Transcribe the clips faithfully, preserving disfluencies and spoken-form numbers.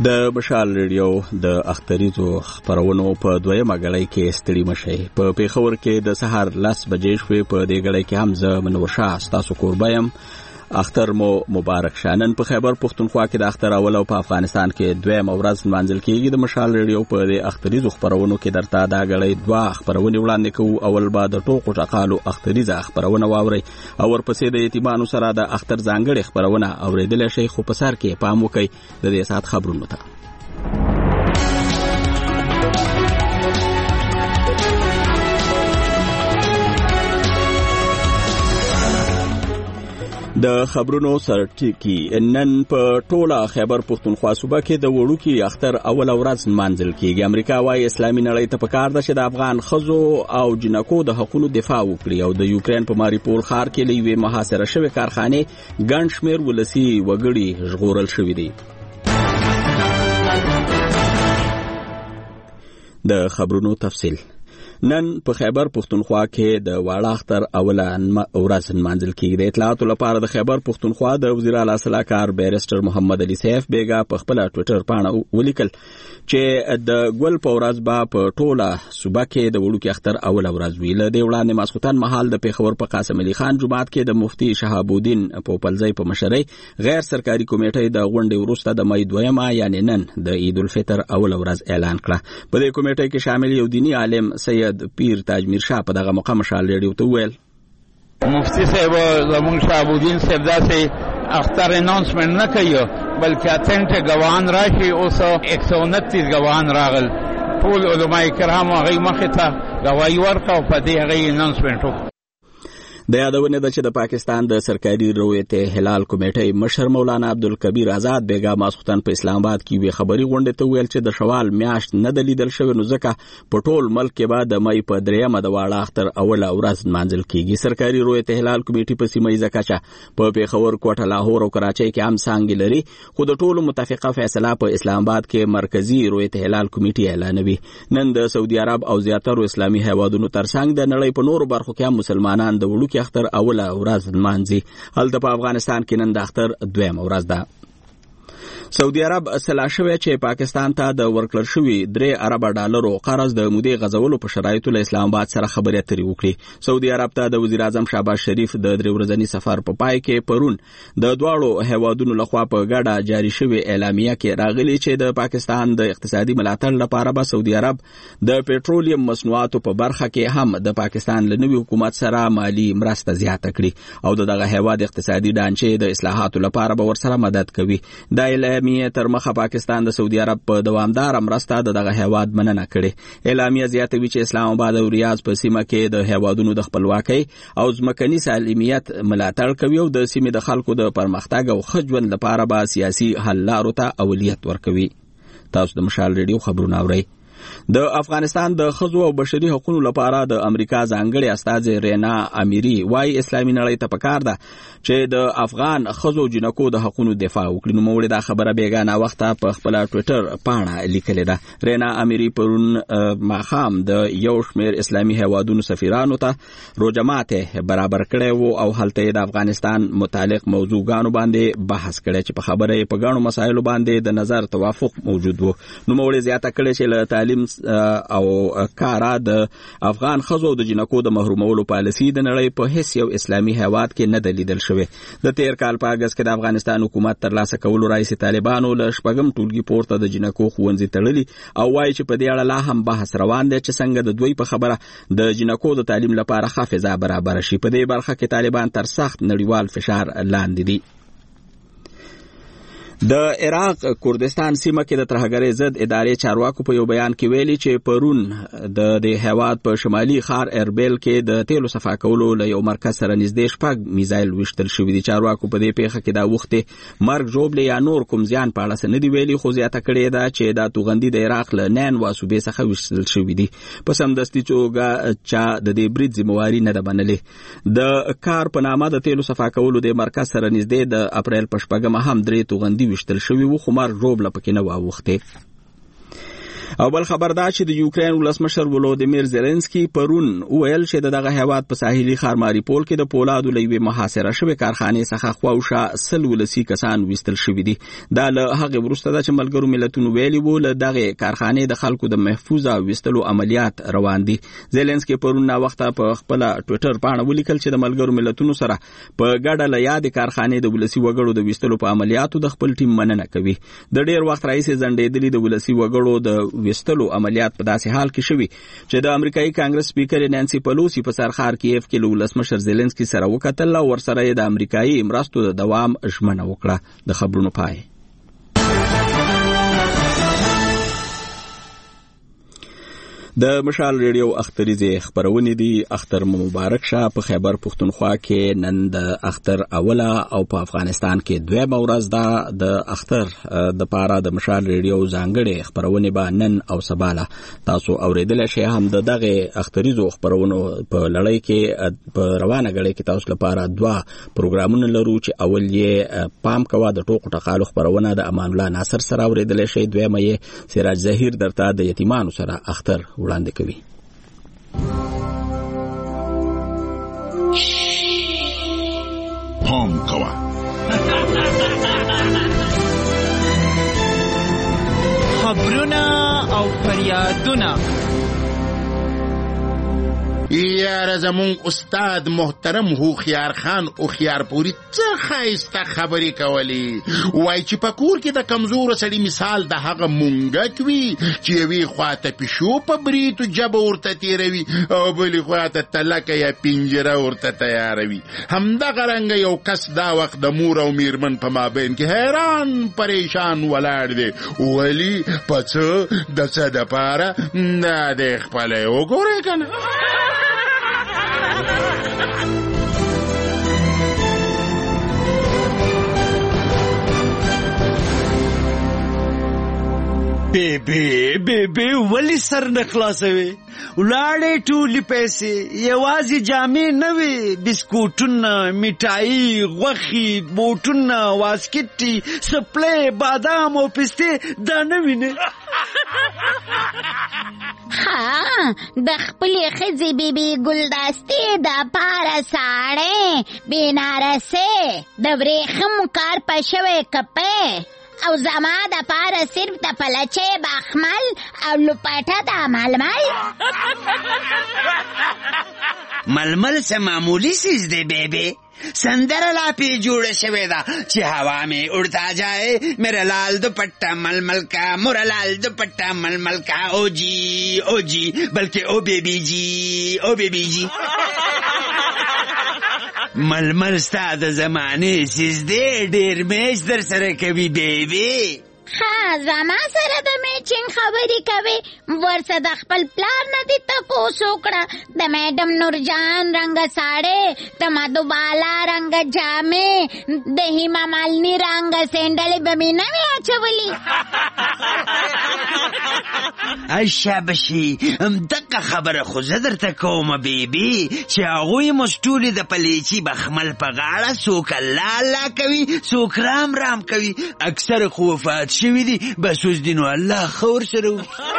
د مشال ریډیو د اختریزو خبرونو په دویمه غړۍ کې ستړي مشي په پیښور کې د سحر لس بجې شوې په دې غړۍ کې هم زه منور شاه تاسو کوربایم اختر مو مبارک شانن په خیبر پختونخوا کې د اختر اول او په افغانستان کې دویم ورځ منځل کېږي د مشال ریډیو په دې اختریزو خبرونو کې درته دا غړۍ دوا خبرونه وړاندې کوو اول بعد د ټوکو ټقالو اختریزه خبرونه واوري او ورپسې د یتیمانو سره د اختر ځانګړي خبرونه اوریدل شي خو په سر کې پام وکړئ د دې سات خبرونو ته د خبرونو سرټکی نن په ټوله خیبر پختونخوا صوبه کې د وړوکی اختر اول ورځ منځل کېږي امریکا وايي اسلامي نړۍ ته پکار ده چې د افغان خزو او جنکو د حقوقو دفاع وکړي او د یوکرين په ماریپول ښار کې لوي محاصره شوی کارخانه ګڼ شمیر ولسی وګړي ژغورل شوی دي د خبرونو تفصیل نن په خیبر پختونخوا کې د واړه اختر اوله ورځ منځل کېږي د اطلاعاتو لپاره د خیبر پختونخوا د وزیر اعلی صلاحکار بیرسټر محمد علي سیف بیگا په خپل ټوئیټر باندې ولیکل چې د ګل په ورځ به په ټوله صوبه کې د وړوکی اختر اوله ورځ ویل د وړاندې ماسختن محل د پیښور په قاسم علي خان جماعت کې د مفتي شهاب الدین پوپلزی په مشرۍ غیر سرکاري کمیټې د غونډې وروسته د مې دویمه یعنی نن د عید الفطر اوله ورځ اعلان کړه په دې کمیټې کې شامل یو دینی عالم سید پیر تاجمیر شاه په دغه موقع مشال ریډیو ته ویل مفتی صاحب زمون شهاب الدین صاحب داسې اختر اناونسمنت نه کوي بلکې اتنټ غوان راشي اوس یک سو انتیس غوان راغل ټول علماء کرام هغه مخه ته غوايي ورکاو په دې هغه اناونسمنت وکړ د یادونه ده چې د پاکستان د سرکاري رویت هلال کمیټې مشر مولانا عبدالکبیر آزاد بیگا ماسختن په اسلام آباد کې وی خبري غونډه ته ویل چې د شوال میاشت نه د لیدل شوی نو ځکه په ټول ملک کې بعد د مې په دریمه د واړه اختر اوله ورځ منځل کېږي سرکاري رویت هلال کمیټې په سیمه ییزه کچه په پیښور کوټه لاهور او کراچۍ کې هم څنګه لري خو د ټولو متفقه فیصله په اسلام آباد کې مرکزی رویت هلال کمیټې اعلانوي نن د سعودي عرب او زیاتره اسلامي هیوادونو ترڅنګ د نړۍ په نورو برخو کې هم مسلمانان د وړوکی اختر اوله ورځ مانځي هلته په افغانستان کې نن د اختر دویم ورځ ده سعودي عرب سلا شوی چې پاکستان ته د ورکړل شوی درې ارب ډالرو قرض د مودې غزولو په شرایطو له اسلام آباد سره خبرې اترې وکړي سعودي عرب ته د وزیر اعظم شهباز شریف د درې ورځني سفر په پای کې پرون د دواړو هیوادونو لخوا په ګډه جاری شوی اعلامیه کې راغلي چې د پاکستان د اقتصادي ملاتړ لپاره به سعودي عرب د پېټرولیم مصنوعاتو په برخه کې هم د پاکستان له نوي حکومت سره مالی مرسته زیاته کړي او دغه هیواد اقتصادي ډانچې د اصلاحاتو لپاره به ورسره مدد کوي دا اعلامیه تر مخه پاکستان د سعودي عرب په دوامدار مرسته دغه هیواد مننه کړي اعلامیه زیاتوي چې اسلام آباد او ریاض په سیمه کې د هیوادونو د خپلواکۍ او ځمکني سالمیت ملاتړ کوي او د سیمې د خلکو د پرمختګ او ښه ژوند لپاره به سیاسي حل لارو ته اولویت ورکوي تاسو د مشال ریډیو خبرونه اورئ د افغانستان د ښځو او بشري حقوقو لپاره د امریکا ځانګړي استاذ رینا امیری وايي اسلامي نړۍ ته پکار ده چې د افغان ښځو او جنکو د حقوقو دفاع وکړي نو موږ دا خبره بیګانه وخته په خپل ټوئیټر باندې لیکلې ده رینا امیری پرون ماخام د یو شمېر اسلامي هیوادونو سفیرانو ته روجمات برابر کړي وو او هلته د افغانستان متعلق موضوعګانو باندې بحث کړي چې په خبره په غاڼو مسایلو باندې د نظر توافق موجود وو نو موږ زیاته کړي چې له تعلیم او کارا د افغان خزو د جنکو د محرومولو پالیسي د نړۍ په هیڅ یو اسلامي هیواد کې نه دلیدل شوی د تیر کال په اگست کې د افغانستان حکومت تر لاسه کولو رئیس طالبانو له شپږم ټولګي پورته د جنکو ښوونځي تړلي او وایي چې په دې اړه لا هم بحث روان دی چې څنګه د دوی په خبره د جنکو د تعلیم لپاره حافظه برابر شي په دې برخه کې طالبان تر سخت نړیوال فشار لاندې دي د عراق کردستان سیمه کې د ترهګرۍ ضد ادارې چارواکو په یو بیان کې ویلي چې پرون د د هیواد په شمالي ښار اربیل کې د تیلو صفا کولو له یو مرکز سره نږدې شپږ میزایل وشتل شوي دي چارواکو په دې پیښه کې دا وخت مرګ ژوبلې یا نور کوم زیان په اړه څه نه دي ویلي خو زیاته کړې ده چې دا توغندي د عراق له نینوا صوبې څخه وشتل شوي دي په سمدستي توګه چا د دې برید ذمہواري نه ده منلې د کار په نامه د تیلو صفا کولو د مرکز سره نږدې د اپریل په شپږمه هم درې توغندي وشتل شوی و خو مار روبله پکې نه واوخته او بل خبر دا چې د یوکرين ولسمشر ولودیمیر زيلنسکي پرون ویل چې دغه هیواد په ساحلي ښار ماریپول کې د پولادو لوي محاصره شوی کارخانه څخه خواوشه سل ولسی کسان وستل شوی دي. دا له هغه وروسته د ملګرو ملتونو ویلي وو له دغه کارخانه د خلکو د محفوظه وستلو عملیات روان دي. زيلنسکي پرون نا وخت په خپل ټوئیټر باندې ولیکل چې د ملګرو ملتونو سره په ګډه له یاد کارخانه د ولسی وګړو د وستلو په عملیاتو د خپل ټیم مننه کوي. د ډیر وخت راځي ځنډېدلې د ولسی وګړو د وستلو عملیات په داسې حال کې شوي چې د امریکایي کانګرس سپیکر نانسي پلوسی په سرخار کیف کې له ولسمشر زيلنسکي سره وکتل او ورسره د امریکایي مرستو د دوام ژمنه وکړه. د خبرونو پای د مشال ریډیو اختریزه خبرونه دي. اختر مبارک شه. په خیبر پختونخوا کې نن د اختر اوله او په افغانستان کې دویمه ورځ ده. د اختر د پاره د مشال ریډیو ځانګړي خبرونه به نن او سباله تاسو اوریدل شئ. هم دغه اختریزو خبرونه په لړۍ کې په روانه غړي کې تاسو لپاره دوا پروګرامونه لرو چې اول یې پام کوا د ټوکو ټقالو خبرونه د امان الله ناصر سره اوریدل شئ. دویمه یې سراج ظهیر درته د یتیمانو سره اختر وړاندې کوي. پام کوا خبرونه او فریادونه. یاره زمون استاد محترم هوښیار خان هوښیار پوری څه ښایسته خبرې کولی. وای چې په کور کې د کمزور سړي مثال د هغه مونږک وي چې یوې خواته پیشو په بریتو جبه ورته تیروي او بلې خواته تلکه یا پنجره ورته تیاروي. همدغه رنګه یو کس دا وخت د مور او میرمن په مابین کې حیران پریشان ولاړ دی. ولی په څه د څه دپاره دا دی خپله یې وګورئ که نه. بیبی بیبی ولی سر نخلاصوي ولاړې ټولې پیسې یوازې جامې نه وي، بسکوټونه، میټایي، غوښې، بوټونه، واسکټې، سپلې، بادام او پستې دا نه وینې. ها د خپلې ښځې بیبي ګلدستې د پاره ساړې بنارسې د ورېښمو کار په شوی کپې او زما د پاره صرف د پلچې بخمل او لپټه د ململ. ململ څه معمولی سیز دی بیبي، سندره لا پی جوړه شوې ده چې هوا میں اڑتا جائے میرا لال دوپٹہ ململ کا، مورا لال دوپٹہ ململ کا، او جی او جی بلکہ او بیبی جی او بیبی جی. ململ ستا د زمانې سیز دی، ډېر میچ در سره کوي بیبي. ها زما سره د میچنګ خبرې کوي، ورسه د خپل پلار نه دې تپوس وکړه د میډم نورجان رنګه ساړې، د مدوبالا رنګه جامې، د هیما مالني رنګه سینډلې به مې نه وې اچولي. ای شابشي، همدغه خبره خو زه درته کومه بیبي چې هغوی موږ ټولې د پلیچي بخمل په غاړه څوک الله الله کوي، څوک رام رام کوي، اکثر خو وفات شوي دي، بس اوس دي نو الله ښه ورسره وکړي.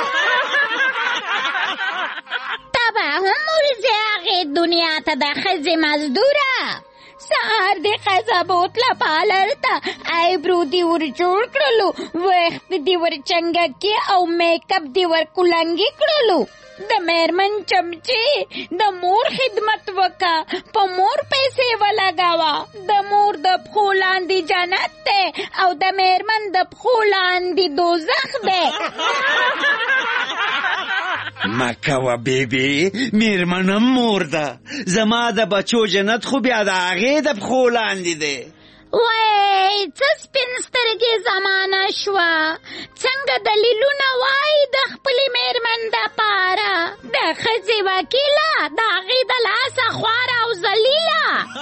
ته به هم ورځې هغې دنیا ته د ښځې مزدوره. سهار دی ښځه بوتله پالر ته ایبرو دی ور جوړ کړلو، ویښت دی ور چنګکي او میک اپ دی ور کلنګي کړلو. د میرمن چمچې د مور خدمت وکا، په مور پیسې ولګاوه. د مور د پښو لاندې جنت دی او د میرمن د پښو لاندې دوزخ دی. مکوه بیبي، میرمنم مور ده، زما د بچو جنت خو بیا د هغې د پښو لاندې دی. وای څه سپین سترګې زمانه شوه، څنګه دلیلونه وای د خپلې میرمن دپاره، د ښځې وکیله، د هغې د لاسه خواره او ذلیله.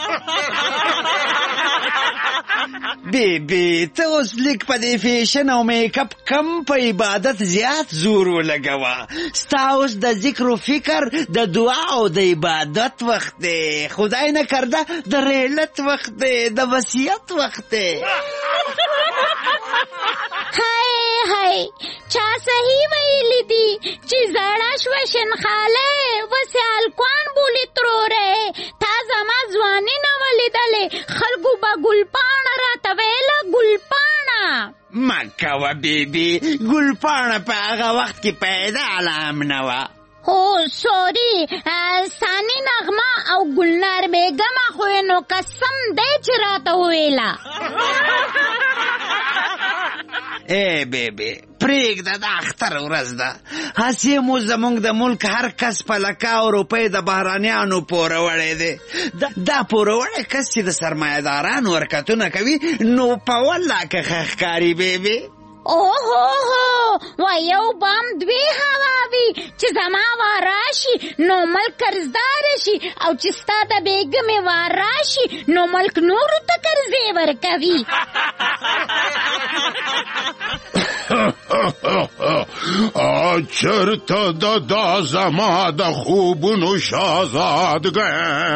بیبي ته اوس لیک په دې فیشن او میک اپ کم په عبادت زیات زور ولګوه. ستا اوس د ذکر و فکر، د دعا او د عبادت وخت دی، خدای نه کرده د ریلت وخت دی، د وصیت وخت دی. هی هاي چا صحیح ویلی دي چې زړه شوه شنخاله وسې الکوان بولي تروره تا زما ځواني نه ولیدلې خلکو به ګلپاڼه راته ویله ګلپاڼه مه کوه بیبي ګلپاڼه په هغه وخت کې پیدا علام نه وه هو سوري ثاني نغمه او ګلنار بیګمه خو نو قسم دی چې راته وویله ای بیبي پرېږده د اختر ورځ ده هسې مو زموږ د ملک هر کس په لکاو روپۍ د بهرانیانو پوروړی دی دا پوروړی کس چې د سرمایهدارانو حرکتونه کوي نو په والله که ښه ښکاري بیبي اوهو هو و یو بام دوی هواوي چې زما وار راشي نو ملک قرضدار شي او چې ستا د بیګمې وار راشي نو ملک نورو ته قرضې ورکوي چرته د دا زما د خوبونو شهزادګۍ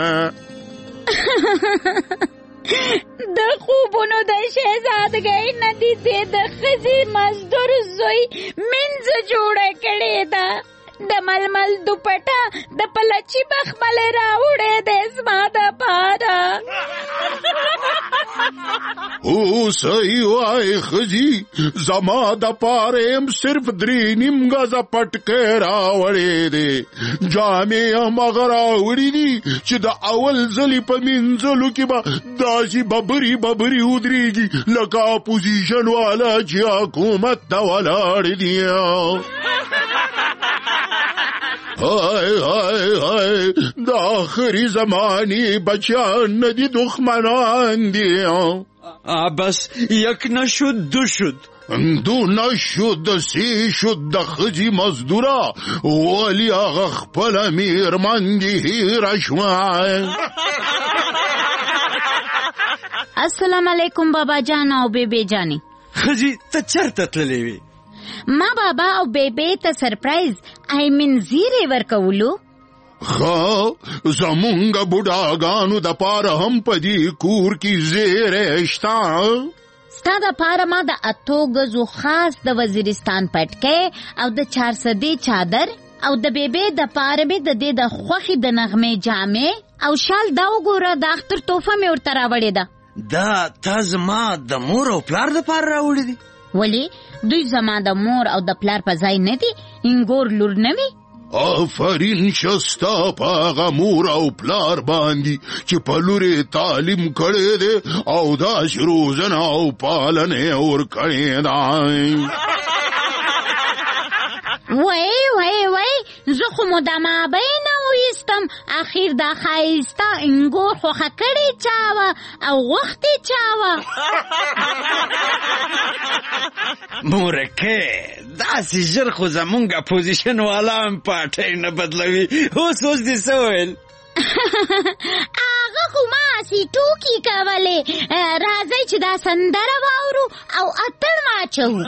د خوبونو د شهزادګۍ نه دي دې د ښځې مزدور زوی منځ جوړه کړې ده د ململ دوپټه د پلچي بخملې راوړې دی زما دپاره اوسئ وای ښځي زما دپاره یم صرف درې نیم ګزه پټکی راوړی دی جامې هم هغه راوړي دي چې د اول ځلې په مینځلو کې به داسې ببرې ببرې ودرېږي لکه اپوزیشن والا چې حکومت ته ولاړ دي های های های د آخري زمانې بچیان نه دي دښمنان دي بس یک نشد دو شد دو نشد سې شد د ښځې مزدوره ولې هغه خپله مېرمن دې هېره شوه السلام علیکم بابا جان او بیبي جانې ښځې ته چېرته تللی وې ما بابا او بیبي ته سرپرایز آی مین زیری ورکولو ښه زمونږ بوډاګانو دپاره هم په دې کور کې زیری شته ستا دپاره ما د اتو ګزو خاص د وزیرستان پټکی او د چارسدې چادر او د بیبي دپاره مې د دې د خوښې د نغمې جامې او شال دا وګوره د اختر تحفه مې ورته راوړې ده دا تا زما د مور او پلار دپاره راوړې دي ولې دوی زما د مور او د پلار په ځای نه دي انګور لور نه وي آفرین شستا په هغه مور او پلار باندې چې په لورې تعلیم کړی دی او داسې روزنه او پالنه یې ورکړې ده وای وای وای زه خو مو د مابۍ نه ویستم اخیر دا ښایسته انګور خوښه کړې چا وه او غوښتې چا وه مورکې داسې ژر خو زمونږ اپوزیشن والا هم پاټۍ نه بدلوي اوس اوس دې څه ویل هغه خو ماسې ټوکې کولې راځئ چې دا سندره واورو او اتڼ واچوو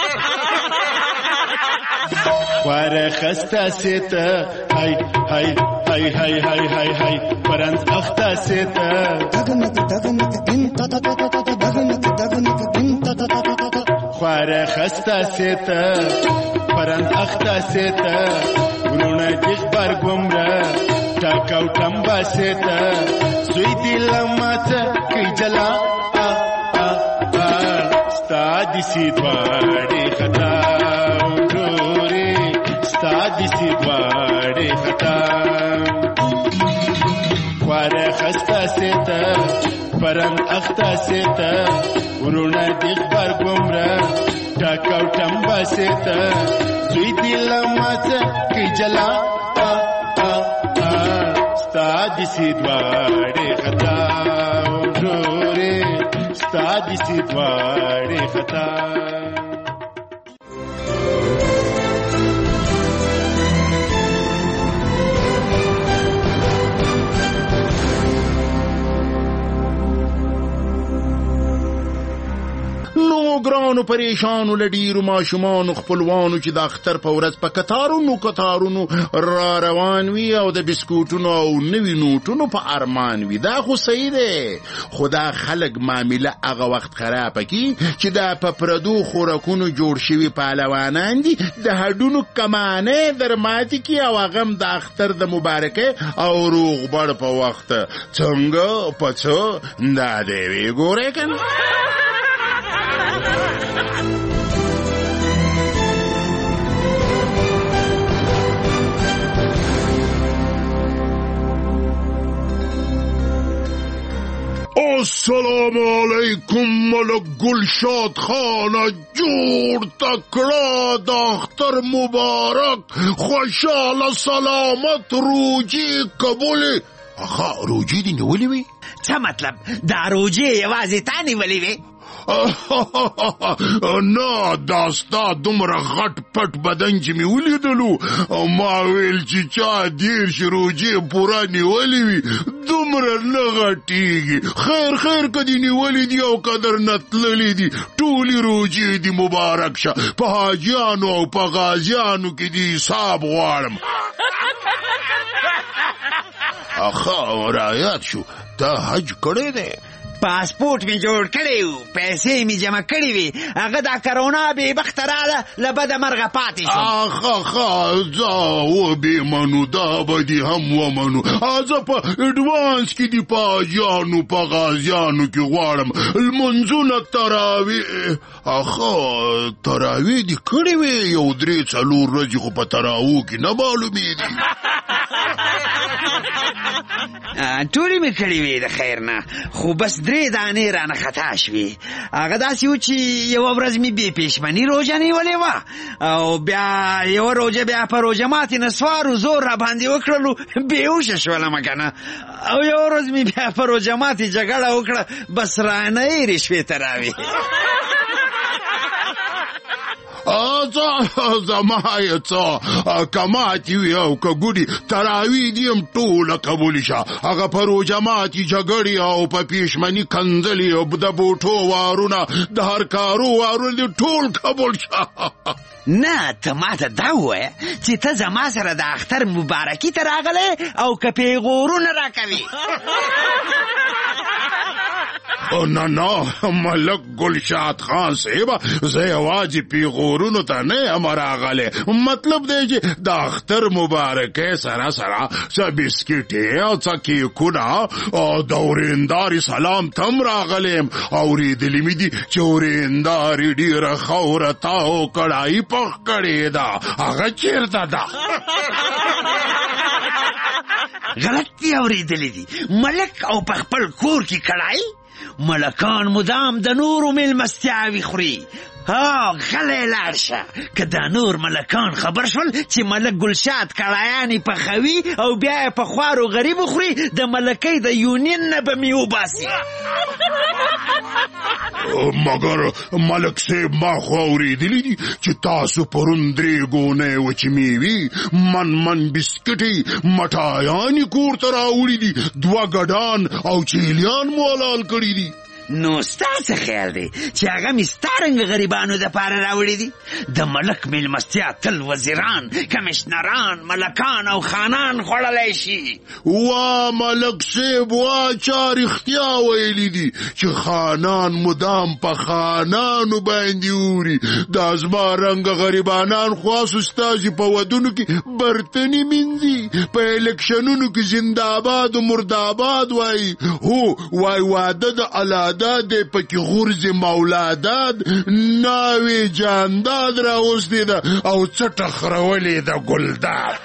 خواره خسته سیته های های های های های های های پرنز اخته سیته خواره خسته سیته پرنز اخته سیته ورونه دیخ برگمره تاکاو تنبا سیته زوی دیلماته کی جلا ستا دیسی دواری خطا دسی دواړې خطا خواره خسته سیته پرم اخته سیته ورونه دیخ برګومره ټاکاو ټمبا سیته زوی دی لمته کی جلا ستا دسی دواړې خطا ورورې ستا دسی دواړې خطا ګرانو پریشانو پریشانو له ډېرو ماشومانو خپلوانو چې د اختر په ورځ په کتارونو کتارونو را روان وي او د بسکوټونو او نوي نوټونو په ارمان وي. دا خو صحیح دی، خو دا خلک معامله هغه وخت خرابه کي چې دا په پردو خوراکونو جوړ شوي پهلوانان دي، د هډونو کمانې در ماتې کي او هغه هم د اختر د مبارکۍ او روغبړ په وخت. څنګه په څه دا دی وی ګورئ کنه. السلام علیکم ملک گلشاد خانه، جوړ تکړه د اختر مبارک، خوشحاله سلامت روجی قبول. اخا روجی دی نیولی وی؟ څه مطلب دا روجی یوازې تا نیولی وی؟ نه دا ستا دومره غټ پټ بدن چې مې ولیدلو، ما ویل چې چا دېرش روجې پوره نیولې وي دومره نه غټېږي. خیر خیر که دې نیولې دي او که درنه تللې دي، ټولې روجې دې مبارک شه. په حاجیانو او په غازیانو کې دې حساب غواړم. اخا رایاد شو تا حج کړی دی؟ پاسپورت می جوړ کړی و، پیسې می جمع کړی وي، هغه دا کرونا بې بخته راله له بده مرغه پاتې شو. اخ اخا زه وبېمنو، دا به دې هم ومنو. زه په اډوانس کې دې په حاجیانو په غازیانو کې غواړم لمونځونه تراویح. اخا تراویح دې کړې وې؟ یو درې څلور ورځې خو په تراوو کې نه معلومېدي. ټولې مې کړې وې د خیر نه، خو بس درې دانې رانه خطا شوې. هغه داسې و چې یوه ورځ مې بې پېشمني روژه نیولې وه او بیا یوه روژه بیا په روژه ماتې نسوارو زور را باندې وکړلو، بېهوشه شولم که نه. او یوه ورځ مې بیا په روژه ماتې جګړه وکړه، بس رانه یې رشوې ته راوې. زما یې څه که ماتې وي او که ګوډي تراویح دې هم ټوله قبول شه. هغه په روژه ماتې جګړې او په پېشمني کنځلې او د بوټو وارونه د هر کارو وارونه دې ټول قبول شه. نه ته ماته دا ووایه چې ته زما سره د اختر مبارکي ته راغلی او که پیغورونه راکوي؟ نه نه ملک گلشاد خان صاحب، زه یوازې پیغورونو ته نه یم راغلی. مطلب دی چې د اختر مبارکۍ سره سره څه بسکټې او څه کیکونه او د ورېندارې سلام ته هم راغلی یم. اورېدلي مې دي چې ورېندارې ډېره ښه ورته او کړایي پخ کړې ده، هغه چېرته ده؟ غلط دي اورېدلي دي، ملک او په خپل کور کې کړایي؟ ملکان مدام د نورو میلمستیاوې خوري. ها غلی لاړ شه، که دا نور ملکان خبر شول چې ملک گلشاد کړایانې پخوي او بیا یې په خوارو غریبو خوري، د ملکۍ د یونین نه به مې وباسي. مګر ملک صاحب ما خو اورېدلي دي چې تاسو پرون درې ګونۍ وچې میوې، من من بسکټې، مټایانې کور ته راوړي دي، دوه ګډان او چیلیان مو حلال کړي دي. نو ستا څه خیال دی چې هغه مې ستا رنګه غریبانو دپاره راوړي دي؟ د ملک میلمستیا تل وزیران، کمشنران، ملکان او خانان خوړلی شي. وا ملک صاحب وا چا رښتیا ویلي دي چې خانان مدام په خانانو باندې اوري. دا زما رنګه غریبانان خواصو ستاسې په ودونو کې برتنې مینځي، په الکشنونو کې زنده‌آباد و مرده‌آباد وایي. هو وای واده د الله داد پکې غورځې مولاداد، ناوې جانداد راوستې ده او څټه خرولې ده ګلداد.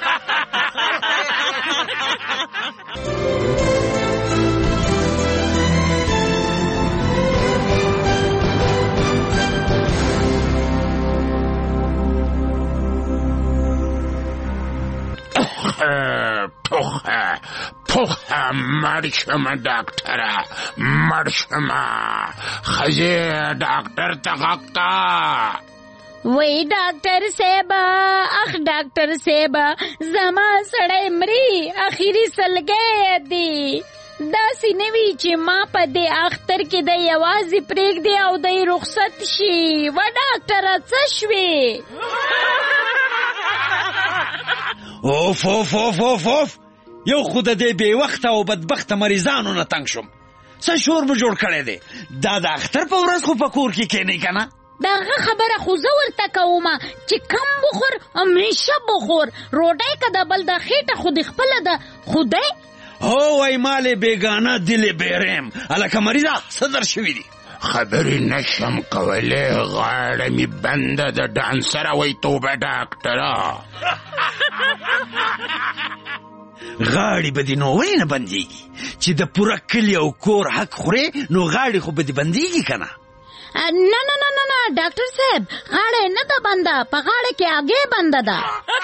ټوخه ټوخه مړ شمه ډاکټره، مړ شمه. ښځې ډاکټر ته غږ که. وی ډاکټر صاحبه، اخ ډاکټر صاحبه، زما سړی مري، اخیری سلګۍ دی. داسې نه وي چې ما په دې اختر کې د یوازې پرېږدي او دی رخصت شي. و ډاکټره څه شوې؟ اوف اوف اوف اوف اوف یو خو د دې بې وخته او بدبخته مریضانو نه تنګ شوم. څه شور مو جوړ کړی دی؟ دا د اختر په ورځ خو په کور کې کښېنئ که نه؟ دغه خبره خو زه ورته کومه چې کم بخور همیشه بخور. روټۍ که د بل د خېټه خو دې خپله ده خو دی هو وای مالې بېګانه دلې بیریم. هلکه مریضه څه در شوي دي؟ خبرې نشم کولی، غاړه مې بنده ده ډانسره. وای توبه ډاکټره. غاړې به دې نو ولې نه بندېږي؟ چې د پوره کلي او کور حق خورې نو غاړې خو به دې بندېږي که نه؟ نه نه نه نه نه ډاکټر صاحب، غاړه نه ده بنده، په غاړه کې اګې بنده ده.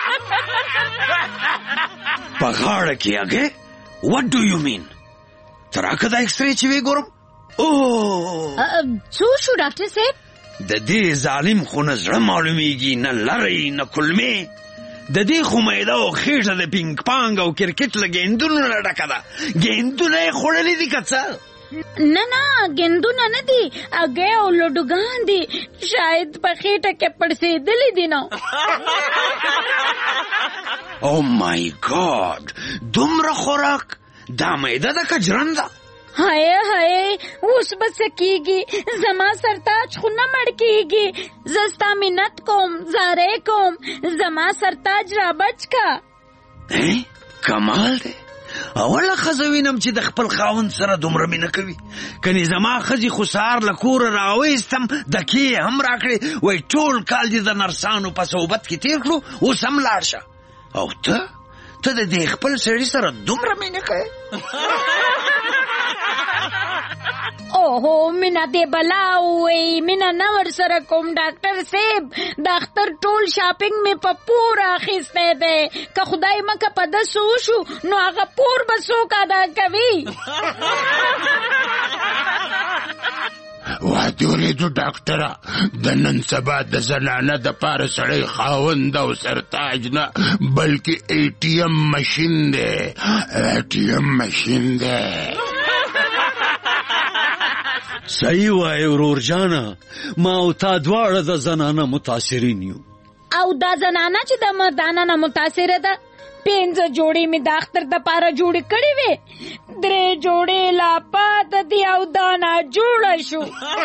په غاړه کې اګې؟ What do you mean? ته راکه دا اکسرې چې وی ګورم. اوه څو شو ډاکټر صاحب؟ د دې ظالم خو نه زړه معلومیږي، نه لرې نه کلمې. د دې خو میده او خېټه د پینګ پانګ او کرکټ له ګیندونو نه ډکه ده. ګیندونه یې خوړلي دي که څه؟ نه نه ګیندونه نه دي، اګې او لډوګان دي، شاید په خېټه کې پړسېدلي دي. نو او مای ګاډ، دومره خوراک دا میده ده که جرنده؟ هاي هاي اوس به څه کېږي؟ زما سرتاج خو نه مړ کېږي. زه ستا منت کوم، زارۍ کوم، زما سرتاج را بچ که. کمال دی. اوله ښځه وینم چې د خپل خاوند سره دومره مینه کوي. کنې زما ښځې خو سهار له کوره راویستم، دکې یې هم راکړې. وایي ټول کال دې د نرسانو په صحبت کې تېر کړو، اوس هم لاړ شه. او ته ته د دې خپل سړي سره دومره مینه کوې؟ اوهو مینه دې بلا ووایي، مینه نه ورسره کوم ډاکټر صاحب. د اختر ټول شاپینګ مې په پور اخیستی دی. که خدای مکه په داسې وشو نو هغه پور به څوک ادا کوي؟ واده ورېدو ډاکټره، د نن سبا د زنانه دپاره سړی خاوند او سرتاج نه بلکې ای ټي ایم مشین دی. ای ټي ایم مشین دی. صحیح وایې ورور جانه، ما او تا دواړه د زنانه متاثرین یو. او دا زنانه چې د مردانه نه متاثره ده، پنځه جوړې مې د اختر دپاره جوړې کړې وې، درې جوړې لا پاته دي او دا ناجوړه شو.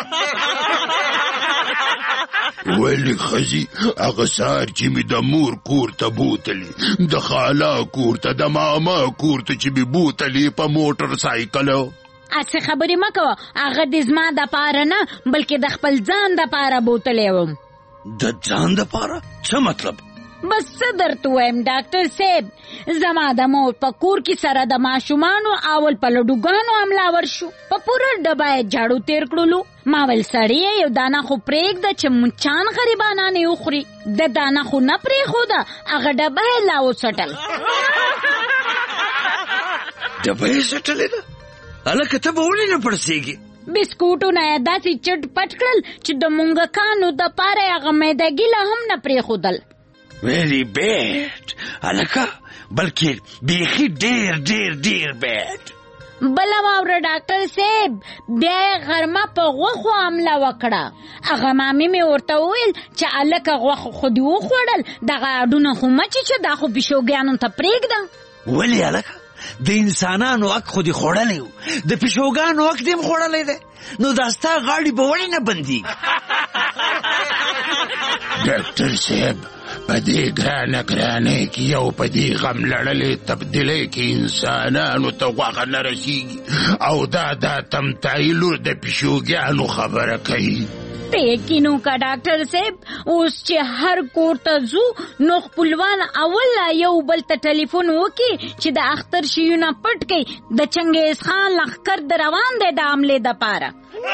ولې ښځې هغه سهار چې مې د مور کور ته بوتلې، د خالا کور ته، د ماما کور ته چې مې بوتلې په موټر سایکلو. اڅه خبرې مه کوه، هغه د زما دپاره نه بلکې د خپل ځان دپاره بوتلی وم. د ځان دپاره؟ څه مطلب؟ بس څه درته ووایم ډاکټر صاحب، زما د مور په کور کې سره د ماشومانو اول په لډوګانو حمله ور شو. په پوره ډبه یې جاړو تېر کړلو. ما ویل سړیه یو دانه خو پرېږده چې مچان غریبانان یې وخوري. د دانه خو نه پرېښوده، هغه ډبه یې لا وڅټل. ډبه یې څټلې ده؟ هلکه ته به ولې نه پړسېږې؟ بسکوټونه یې داسې چټ پټ کړل چې د مونږکانو دپاره یې هغه میدګي لا هم نه پرېښودل. ویری بیډ هلکه، بلکې بیخي ډېر ډېر ډېر بیډ. بله واوره ډاکټر صاحب، بیا یې غرمه په غوښو حمله وکړه. هغه مامې مې ورته وویل چې هلکه غوښه خو دې وخوړل، دغه اډونه خو مه چیچه، دا خو پیشوګیانو ته پرېږده. ولې هلکه؟ د انسانانو حق خو دې خوړلی و، د پیشوګانو حق دې هم خوړلی دی، نو دا ستا غاړې به ولې نه بندېږي؟ ډاکټر صاحب، په دې ګرانه ګرانۍ کې یو په دې غم لړلې تبدیلۍ کې انسانانو ته غوښه نه رسېږي، او دا دا تمتایي لور د پیشوګیانو خبره کوي. ته یقینو که ډاکټر صاحب، اوس چې هر کور ته ځو نو خپلوان اول یو بل ته ټلیفون وکړي چې د اختر شیونه پټ کړي، د چنګیز خان لښکر د روان دی د حملې دپاره.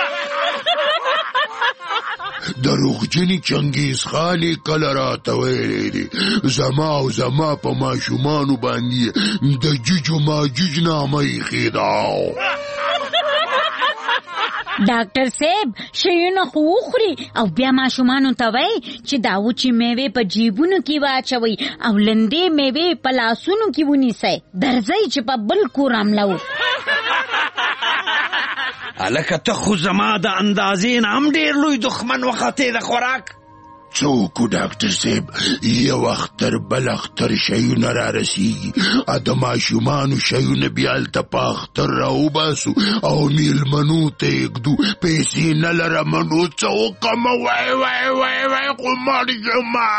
دروغجنې چنګیز خان یې کله راته ویلی دی، زما او زما په ماشومانو باندې د جوجو ماجوج نامه ایښې ده. ډاکټر صاحب، شیونه خو وخوري او بیا ماشومانو ته وایي چې دا وچې میوې په جیبونو کې واچوئ او لندې میوې په لاسونو کې ونیسئ، درځئ چې په بل کور حمله وکړو. هلکه ته خو زما د اندازې نه هم ډېر لوی دښمن وختې د خوراک. څوک ډاکټر صاحب، یو اختر بل اختر شیونه را رسیږي، ا د ماشومانو شیونه بیا هلته په اختر راوباسو او میلمنو ته یږدو، پیسې نه لرم نو څه وکړم؟ وای وای وای وای خو مړ شمه.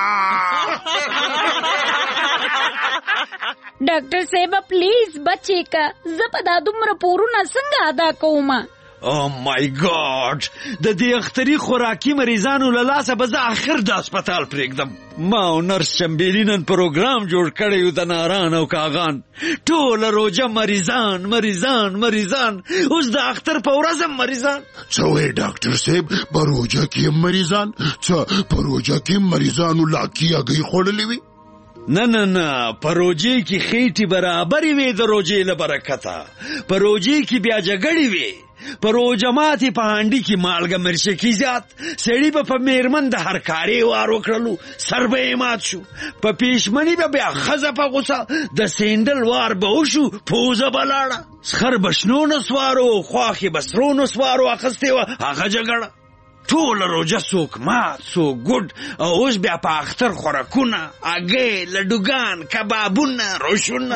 ډاکټر صاحب پلیز بچې کا، زه په دا دومره پورونه څنګه ادا کوم؟ او مای ګاډ، د دې اختري خوراکي مریضانو له لاسه به زه آخر د اسپتال پرېږدم. ما او نرس چمبیلي نن پروګرام جوړ کړی و د ناران او کاغان، ټوله روژه مریضان مریضان مریضان، اوس د اختر په ورځ هم مریضان. څه وایې ډاکټر صاحب، په روژه کې هم مریضان؟ څه په روژه کې هم مریضانو لاکي هګۍ خوړلې وي؟ نه نه نه، په روژې کې خېټې برابرې وې د روژې له برکته، په روژې کې بیا جګړې وې، په روژه ماتې په هانډي کې مالګه مرچکي زیات، سړي به په میرمن د هر کارې وار وکړلو، سر به یې مات شو، په پیشمني به بیا ښځه په غوسه، د سینډل وار به وشو، پوزه به لاړه، سخر به شنو نسوارو، خواښې به سرو نسوارو اخیستې وه، هغه جګړه. ټوله روژه څوک مات څوک ګوډ، او اوس بیا په اختر خوراکونه، هګۍ، لډوګان، کبابونه، روشونه.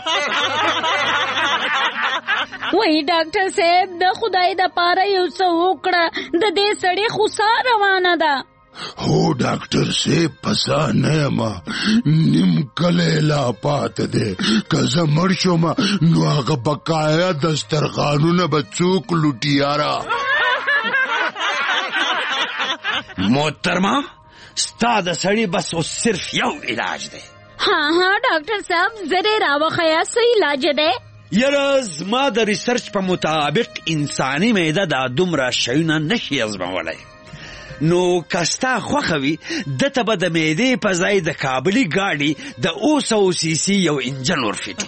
وای ډاکټر صاحب، د خدای د پاره یو څه وکړه، د دې سړي خو ساه روانه ده. هو ډاکټر صاحب، پسا نه یم، نیم کلی لا پاته دی، که زه مړ شوم نو هغه بقایا دسترخوانونه به څوک لوټي یاره؟ محترمه، ستا د سړي بس اوس صرف یو علاج دی. ها ها ډاکټر صاحب، زری راوخیا څه علاج دی؟ یاره زما د ریسرچ په مطابق انساني معده دا دومره شیونه نشي ازمولی، نو که ستا خوښه وي دته به د معدې په ځای د کابلي ګاډي د اوه سوو سی سی یو انجن ورفیټي.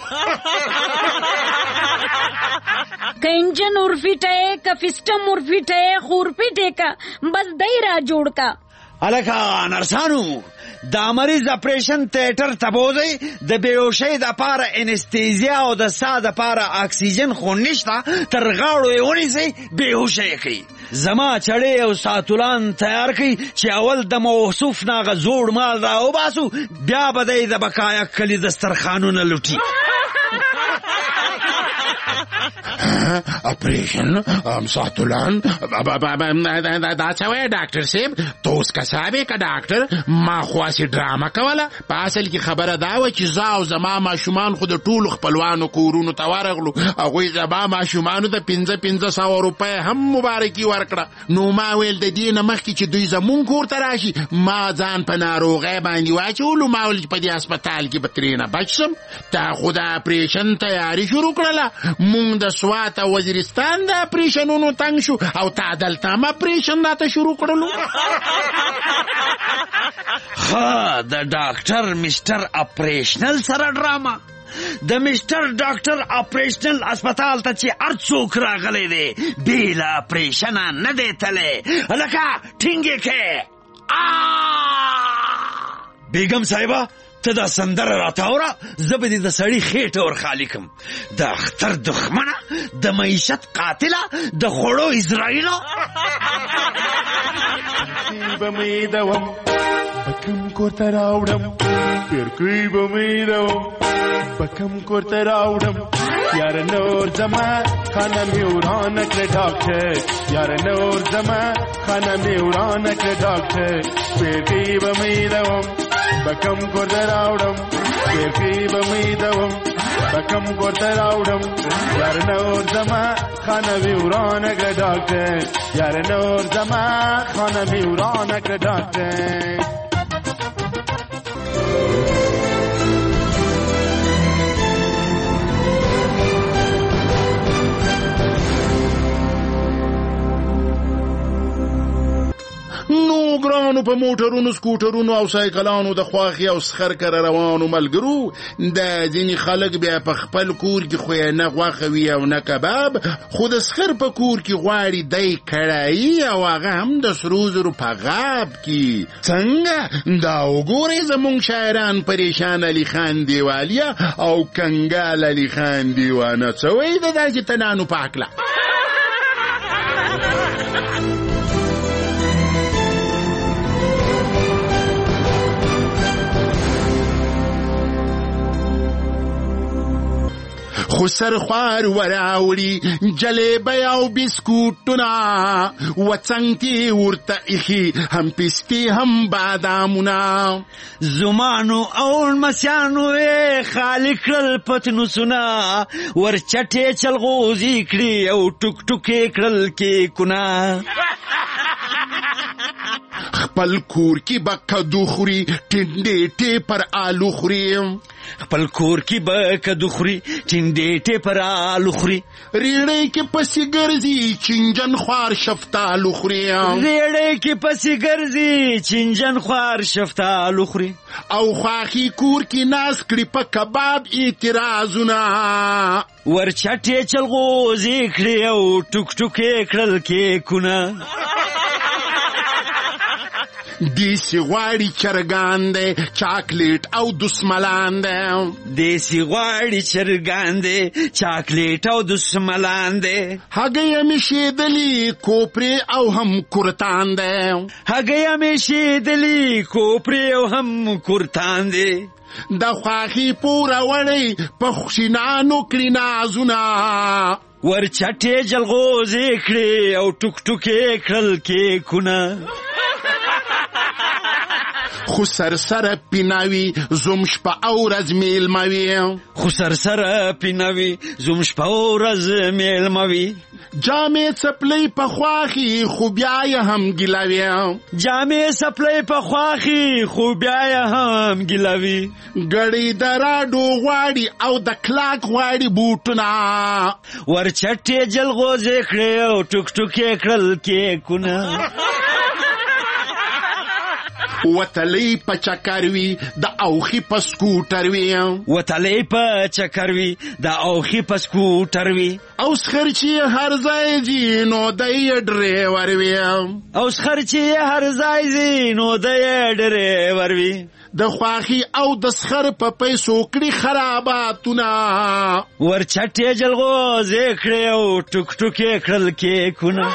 که انجن ورفیټه که فسټم ورفیټه خو ورفیټه که بس دی را جوړ کا. هلکه نرسانو، دا مریض اپریشن تیټر ته بوځئ، د بېهوشۍ دپاره انستیزیا او د ساه دپاره اکسیجن خو نشته، تر غاړو یې ونیسئ، بېهوشه یې کوي. زما چړې او ساتولان تیار کړئ چې اول د موصوف نه هغه زوړ مال را وباسو، بیا به دی د بقایا کلي دسترخوانونه لوټي. اپریشن ساتولان دا څه وایې ډاکټر صاحب؟ ته اوس کساب یې که ډاکټر؟ ما خو هسې ډرامه کوله. په اصل کې خبره دا وه چې زه او زما ماشومان خو د ټولو خپلوانو کورونو ته ورغلو، هغوی زما ماشومانو ته پنځه پنځه سوه روپۍ هم مبارکي ورکړه. نو ما ویل د دې نه مخکې چې دوی زمونږ کور ته راشي ما ځان په ناروغۍ باندې واچولو، ما ویل چې په دې اسپتال کې به ترېنه بچ سم. تا خو د اپریشن تیاري شروع کړله، مونږ د سوات او وزیرستان د اپریشنونو تنګ شو او تا دلته هم اپریشن راته شروع کړلو. ها، د ډاکټر مسټر اپریشنل سره ډرامه، د مسټر ډاکټر اپریشنل اسپتال ته چې هر څوک راغلی دی بې له اپریشنه نه دی تللی. هلکه ټینګ یې کړې. بیګم صاحبه، ته دا سندره راته اوره، زه به دې د سړي خېټه ور خالي کړم. د اختر دښمنه، د معیشت قاتله، د خوړو اسرائیله. به مې دوم په کوم کور ته راوړم، پیرکۍ به مې دوم په کوم کور ته راوړم. یاره نور زما خانه مې ورانه کړه ډاکټر، یاره نور زما خانه مې ورانه کړه ډاکټر. پیرکۍ به مې دوم په کوم کور ته راوړم، پیرکۍ به مې دوم په کوم کور ته راوړم. یاره نور زما خانه مې ورانه کړه ډاکټر، یاره نور زما خانه مې ورانه کړه ډاکټر. نو ګرانو په موټرونو سکوټرونو او سایکلانو د خواښې او سخر کره روانو ملګرو، د ځینې خلک بیا په خپل کور کې خو یې نه غوښه وي او نه کباب، خو د سخر په کور کې غواړي دی کړایي او هغه هم د سرو زرو په غاب کې. څنګه؟ دا وګورئ زمونږ شاعران پریشان علي خان دیوالیا او کنګال علي خان دیوانه څه وایي د داسې تنانو په هکله. خو سرخوار وراوړي جلیبی او بسکوټونه وڅنګ ورته ایخي هم پستې هم بادامونه زمانو او لمسیانو یې خالي کړل پتنوسونه ورچټې چلغوزي کړي او ټوک ټوکې کړل کیکونه خپل کور کې به کدو خوري ټنډېټې پر آلو خوري خپل کور کې به کدو خوري ټنډېټې پر آلو خوري ریړۍ کې پسې ګرځي چنجن خوار شفتالو خوري ریړۍ کې پسې ګرځي چنجن خوار شفتالو خوري او خواخي کور کې ناز کړي په کباب اعتراضونه ورچټې چلغوزي کړي او ټوک ټوکې کړل کیکونه دیسی غواړي چرګان دی چاکلیټ او دسملان دی دیسی غواړي چرګان دی چاکلیټ او دسملان دی هګۍ مې شیدلي کوپرې او هم کورتان دی هګۍ مې شیدلي کوپرې او هم کورتان دی د خواخي پوره وړی په خوشینانو کړي نازونه ورچټې جلغوزي کړي او ټوک ټوکې کړل کیکونه خو سرسره پیناوي زوم شپه او ورځ میلموي خو سرسره پیناوي زوم شپه او ورځ میلموي جامې څپلۍ په خواخي خو بیا یې هم ګیلوي جامې څپلۍ په خواخي خو بیا یې هم ګیلوي ګړۍ د راډو غواړي او د کلاک غواړي بوټونه ورچټې جلغوزي کړې او ټوک ټوکې کړل کیکونه وتلی په چکر وي د اوخي په سکوټر وي وتلی په چکر وي د اوخي په سکوټر وي او سخر چې هر ځای ځي نو د یې ډریور وي او سخر چې هر ځای ځي نو د یې ډریور وي د خواخي او د سخر په پیسو کړي خراباتونه ورچټې جلغوزي کړي او ټوک ټوکې کړل کیکونه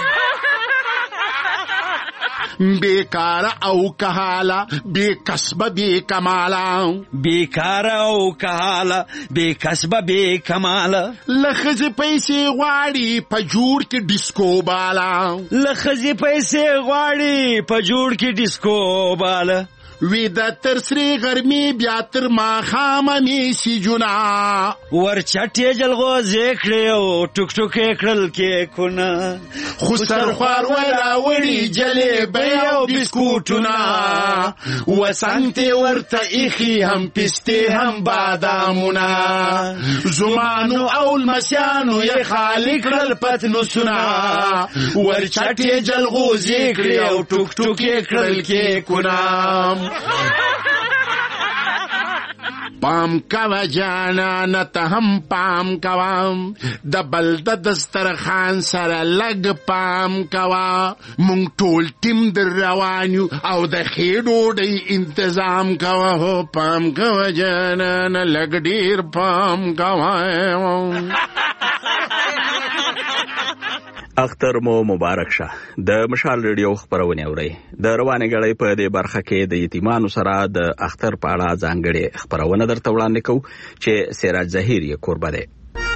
بیکاره او کهاله بی کسبه بی کماله بیکاره او کهاله بی کسبه بی کماله لخذ پیسې غواړي په جوړ کې ډیسکو بالا لخذ پیسې غواړي په جوړ کې ډیسکو بالا وی د تر سری غرمې بیا تر ماښامه مې سیجونه ورچټې جلغوزي کړې او ټوک ټوکې کړل کیکونه خو سرخوار وراوړي جلیبۍ او بسکوټونه وڅنګ ته ورته ایښي هم پستې هم بادامونه زمانو او لمسیانو یې خالي کړل پتنوسونه ورچټې جلغوزي کړې او ټوک ټوکې کړل کیکونه پام کوا جانا ته هم پام کوا د بل د دسترخوان سره لږ پام کوا مونږ ټول ټیم در روان یو او د ښې ډوډۍ انتظام کوا هو پام کوا جانا لږ ډېر پام کوا اختر مو مبارک شه. د مشال ریډیو خبرونه اورئ. د روانه غړې په دې برخه کې د یتیمانو سره د اختر په اړه ځانګړي خبرونه درته وړاندې کوو چې سراج ظهیر یې قربا ده.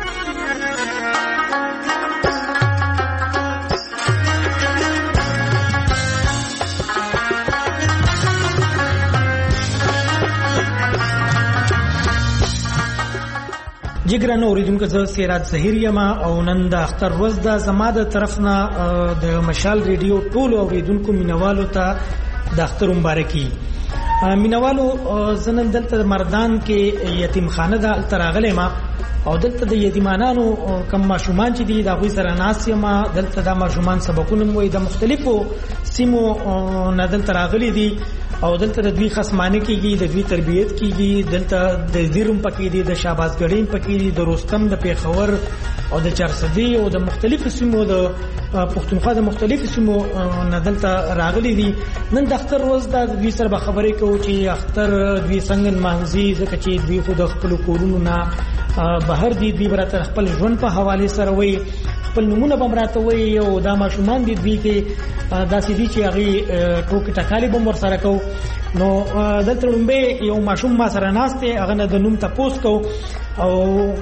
جګران اوریدونکو زه سراج ظهیر یم او نن د اختر ورځ د زما د طرف نه د مشال ریډیو ټول اوریدونکو مینوالو ته د اختر مبارکي. مینوالو زنن دلته مردان کې یتیم خانه ده تراغله ما او دلته د یتیمانانو کم ماشومان چې دي دا غوي سره ناس یم. دلته د ماشومان سبقونه موي د مختلفو سیمو نه دلته راغلي دي او دلته د دوی خصمانه کیږي د دوی تربیت کیږي. دلته د زیرم پکې دي د شاباس ګډین پکې دي د رستم د پیښور او د چرسدي او د مختلفو سیمو د پښتونخوا د مختلفو سیمو نه دلته راغلي دي. نن د اختر ورځ د دوی سره خبرې کوو چې اختر دوی څنګه مانځي ځکه چې دوی خو د خپل کورونو نه بهر دي. دوی برته خپل ژوند په حواله سره وي خپل نمونه بمراته وي او دا ماشومان دي دوی کې داسې دي چې هغه ټوک ټکالي بم ور سره کو. نو دلته لومبه یو ماشوم ما سره ناشته هغه د نوم تاسو کو او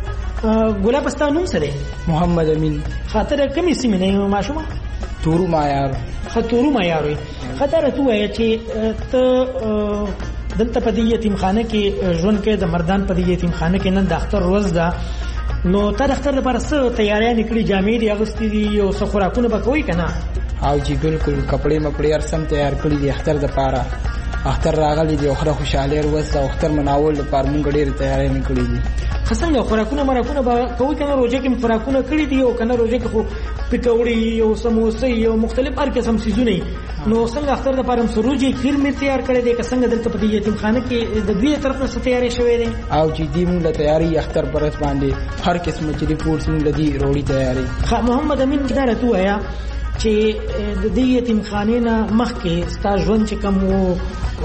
ګلاب ستا نوم څه دی؟ محمد امین. خاطر کومې سیمې نه ماشومه؟ تورو معیار. ښه تورو معیار وي. ښه ته راته ووایه چې ته دلته په دې یتیمخانه کې ژوند کوې، د مردان په دې یتیمخانه کې نن د اختر ورځ ده، نو تا د اختر لپاره څه تیاریانې کړي؟ جامې دې اغوستې دي او څه خوراکونه به کوئ که نه؟ او جی بالکل کپړې مپړې هر سم تیار کړي دي اختر دپاره. اختر راغلی دی او خره خوشحالۍ ورځ ده، اختر مناول لپاره مونږ ډېرې تیاریانې کړي دي. ښه څنګه خوراکونه مراکونه به کوئ که نه؟ روژه کې خوراکونه کړي دي او که نه روژه کې خو پکوړې او سموسې او مختلف هر قسم څیزونه، نو څنګه اختر دپاره هم سروجې کھیر مې تیار کړی دی که څنګه دلته په دې یتیمخانه کې د دوی طرف نه څه تیاری شوی دی؟ او چې دي مونږ له تیاری اختر په ورځ باندې هر قسمه چې ریپورټس مونږ له دي روړي تیاری. ښه محمد امین دا راته ووایه چې د دې یتیمخانې نه مخکې ستا ژوند چې کوم و،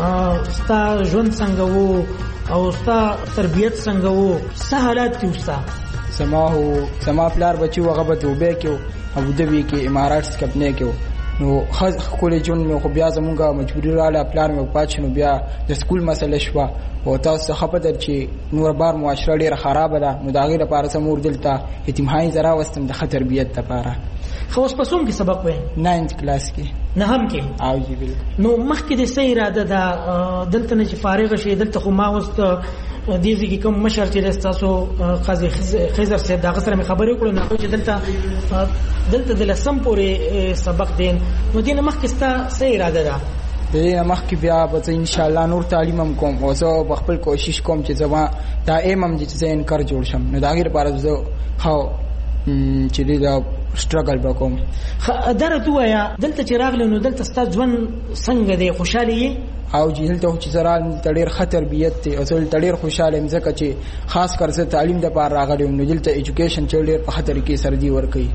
ستا ژوند څنګه و او ستا تربیت څنګه و، څه حالات دي ستا؟ زما هو زما پلار بچي و هغه به دوبۍ کې و، ابودبي کې، اماراتس کمپنۍ کې و، نو ښکلی ژوند مې خو بیا زمونږ مجبوري راغله، پلار مې وفات شو، نو بیا د سکول مسله شوه او تاسو څه خبر در چې نور بار معاشره ډېره خرابه ده، نو د هغې لپاره زه مور دلته یتیمخانې ته راوستم د ښه تربیت لپاره. ښه اوس په څوم کې سبق وایې؟ ناینت کلاس کې. نهم کې؟ او جی بالکل. نو مخکې د څه اراده ده دلته نه چې فارغه شي؟ دلته خو ما اوس دې ځای کې کوم مشر چې دی ستاسو قاضي خضر صاحب، د هغه سره مې خبرې وکړو، نو چې دلته دلته د لسم پورې سبق دی، نو دې نه مخکې ستا څه اراده ده؟ د دې نه مخکې بیا به زه انشاءالله نور تعلیم هم کوم او زه به خپل کوشش کوم چې زما دا ایم هم چې زه انکر جوړ شم، نو د هغې لپاره زه ښه چې دی دا سټرګل به کوم. دا راته ووایه دلته چې راغلی نو دلته ستا ژوند څنګه دی؟ خوشحاله یې؟ او چې دلته چې زه راغلم دلته ډېر ښه تربیت دی او زه دلته ډېر خوشحاله یم، ځکه چې خاص کر زه تعلیم دپاره راغلی یم، نو دلته ایجوکیشن چې ډېر په ښه طریقې سره دي ورکوي.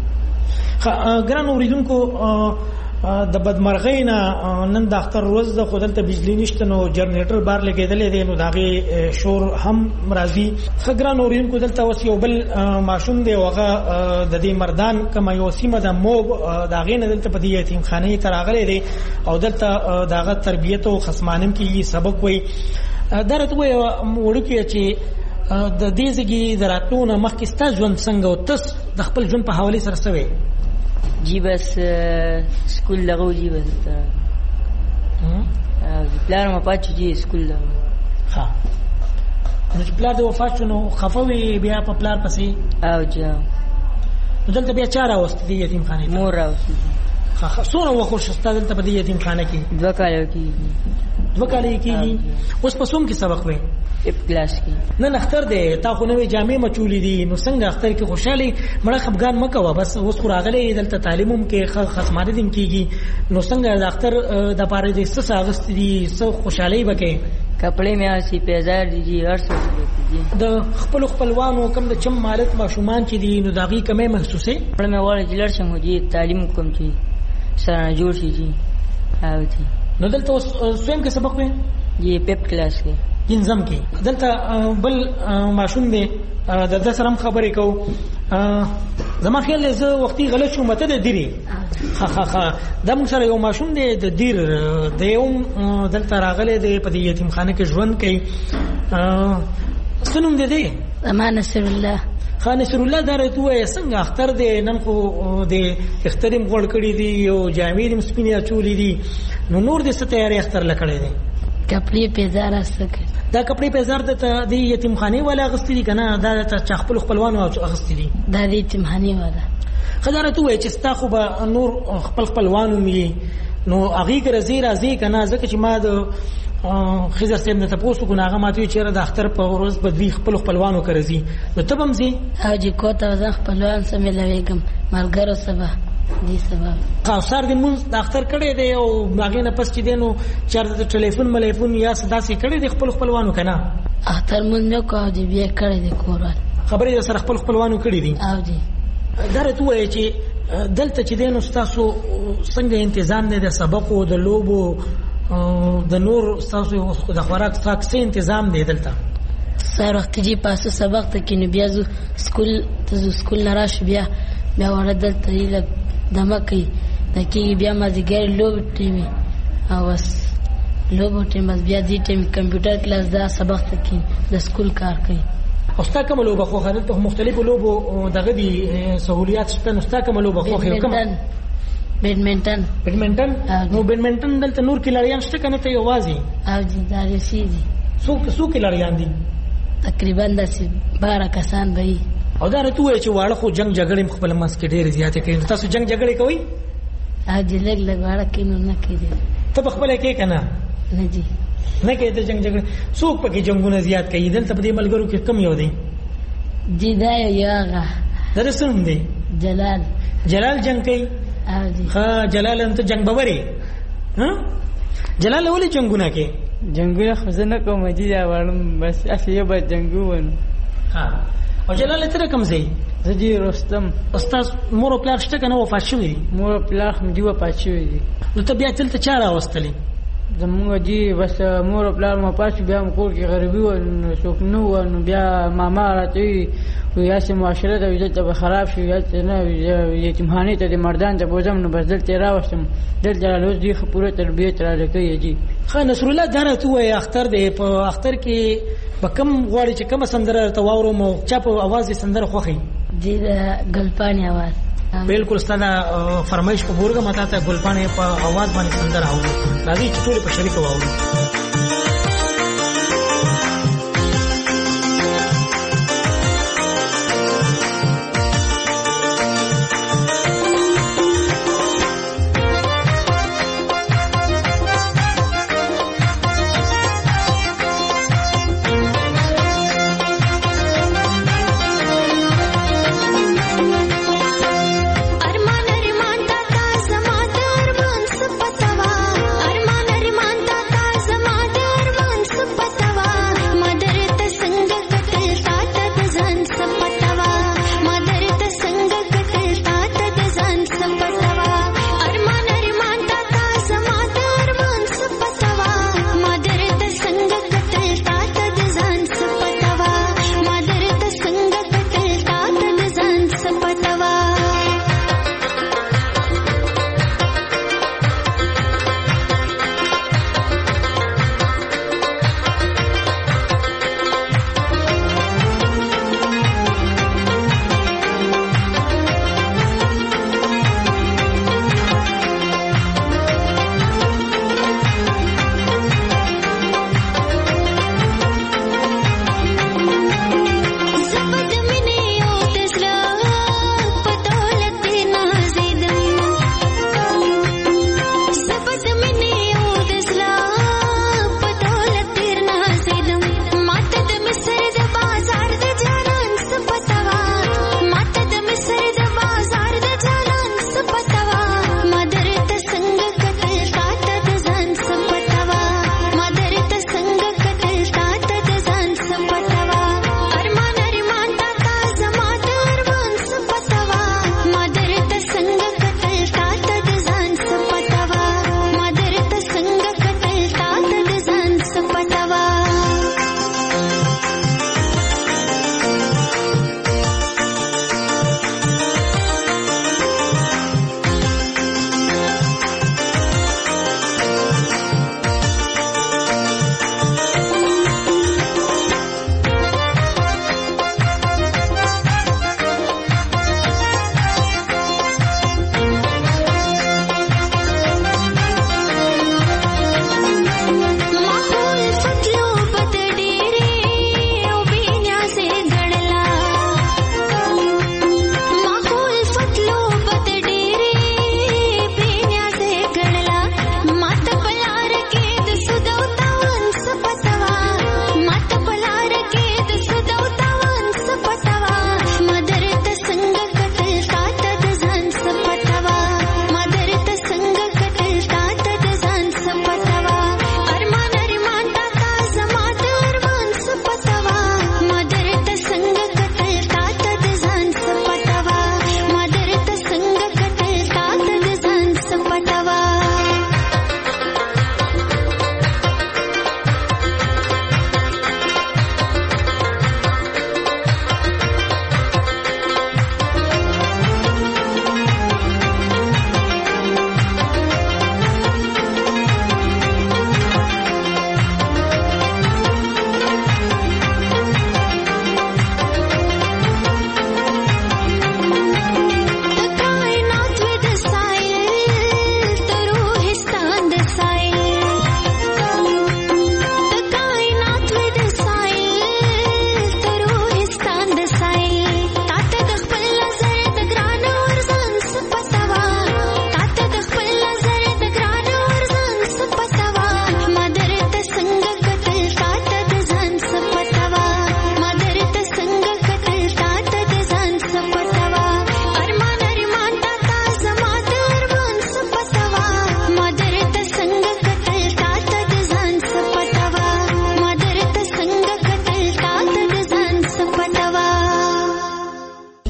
ګران اورېدونکو، د بدمرغۍ نه نن د اختر ورځ ده، خو دلته بجلي نشته، نو جنریټر بار لګېدلی دی، نو د هغې شور هم راځي. ښه ګران اورېدونکو، دلته اوس یو بل ماشوم دی او هغه د دې مردان کومه یوه سیمه ده موب، د هغې نه دلته په دې یتیمخانې ته راغلی دی او دلته د هغه تربیت او خصمانم کې سبق وایي. دا راته ووایه وړوکیه چې د دې ځای د راتلو نه مخکې ستا ژوند څنګه و؟ ته د خپل ژوند په حوالې سره څه وایې؟ جی بس سکول لغو جی بس پلار ما وفات شو جی سکول لغو. ښه نو چې پلار دې وفات شو نو خفه وې بیا په پلار پسې؟ او جی. نو دلته بیا چا راوستې دې یتیمخانې ته؟ مور راوستې. ښه څومره وخت وشو ستا دلته په دې یتیمخانه کې؟ دوه کاله کېږي. دوه کاله یې کېږي. اوس په څوم کې سبق وایې؟ اف کلاس کې. نن اختر دی، تا خو نوې جامې مچولې دي، نو څنګه اختر کې خوشحالي؟ مړه خفګان مه کوه، بس اوس خو راغلی دلته تعلیم هم کې خصمانه هم کېږي، نو څنګه د اختر دپاره دې څه څه اغوستي دي، څه خوشحالۍ به کوې؟ کپڑے مې هسې پیزار دي جي هر څه دي. د خپلو خپلوانو کوم د چم مالک ماشومان چې دي نو د هغې کمی محسوسې؟ خپله مې غواړم چې لاړ شم جي تعلیم کوم چې سره نه جوړ شي جي. او دي نو دلته اوس څویم کې سبق وایې؟ جي پیپ کلاس کې. پنځم کې. دلته بل ماشوم دی، د ده سره هم خبرې کوو. زما خیال دی زه وختي غلط شوم، ته د دیرې. ښه ښه ښه دا موږ سره یو ماشوم دی د دیر، دی هم دلته راغلی دی، په دې یتیمخانه کې ژوند کوي. څه نوم دی دی؟ زما نصر الله. ښه نصر الله، دا راته ووایه څنګه اختر دی؟ نن خو د اختر یې غوړ کړي دي او جامې یې سپینې اچولې دي، نو نور دې څه تیاری اختر له کړی دی؟ کپڑے پیزار استه کړ. دا کپڑے پیزار ته د یتیمخانې والا اغوستي دي که نه؟ دا ته چا خپلو خپلوانو اغوستي دي؟ دا د یتیمخانې والا. ښه دا راته ووایه چې ستا خو به نور خپل خپلوان هم وي، نو هغې که راځې راځې که نه؟ ځکه چې ما د خضر صاحب نه تپوس وکړو، نو هغه ما ته وایي چېرې د اختر په ورځ به دوی خپلو خپلوانو که راځي، نو ته به هم ځې؟ او جي کور ته ځم خپلوان سره مېلوېږم، ملګرو سره دې سبب. ښه سار دې مونځ د اختر کړی دی او هغې نه پس چې دی نو چېرته د ټلیفون ملیفون یا څه داسې کړی دی خپلو خپلوانو که نه؟ اختر مونځ مې وکړو او جي بیا کړی دی کورال. خبرې در سره خپل خپلوانو کړي دي؟ او جي. دا راته ووایه چې دلته چې دی نو ستاسو څنګه تنظام دی د سبقو د لوبو د نور ستاسو د خوراک څښاک څه تنظام دی دلته؟ سهار وخت جي پاسه سبق ته کښېنو، بیا ځو سکول ته ځو، سکول نه راشو بیا بیا وړه دلته لږ دمه کوي، دا کېږي بیا مازدیګر لوبې ټیم وي او بس لوبو ټیم، بس بیا دې ټیم کمپیوټر کلاس دا سبق ته کښېني د سکول کار کوي. او ستا کوم لوبه خو هلته مختلفو لوبو دغه دي سہولیات شته، نو ستا کوم لوبه خو کوم؟ بیډمنټن. بیډمنټن نو بیډمنټن دلته نور کلاړیان شته کنه ته یوازې؟ او جی دا رسی دي. څو څو کلاړیان دي؟ تقریبا داسې بارہ کسان به وي. او دا راته وایي چې واړه خو جنگ جګړې خپل منځ کې ډېرې زیاتې کوي، تاسو جنگ جګړې کوئ؟ او جی لږ لږ واړه کوي، نو نه کوي. ته په خپله کوې که نه؟ نه جی نه کوي ته جنگ جګړې. څوک پکې جنګونه زیات کوي دلته په دې ملګرو کې؟ کوم یو دی؟ جی دا یو هغه دا څه نوم دی؟ جلال. جلال جنگ کوي؟ او جی ها جلال ته جنگ باورې؟ ها جلال ولې جنګونه کوي؟ جنګونه خو زه نه کوم جی، دا واړم بس هسې یو به جنګو ونه. ها او جلال ته کوم ځای؟ زه جی رستم. استاد مور او پلار شته که نه وفات شوي دي؟ مور او پلار خو جی وفات شوي دي. نو ته بیا دلته چا راوستلې؟ زمونږ جی بس مور او پلار مو پات شو، بیا مو کور کې غریبي وه، نو څوک نه وه، نو بیا ماما راته وي وایي هسې معاشره ته دلته به خراب شي، هلته نه یتیمخانې ته د مردان ته بوځم، نو بس دلته یې راوستم. دلته راله اوس دوی ښه پوره تربیت راله کوي جي. ښه نصرالله دا راته ووایه اختر دی، په اختر کې به کوم غواړي چې کومه سندره درته واورم او چا په اواز یې سندره خوښوي؟ جی د ګلپاڼې اواز. بالکل ستا دا فرمایش په بورګه ماته ته ګلپاڼې په اواز باندې سندره اورو، راځئ چې ټولې په شریکه واورو. ارمان ارمان تا تا زما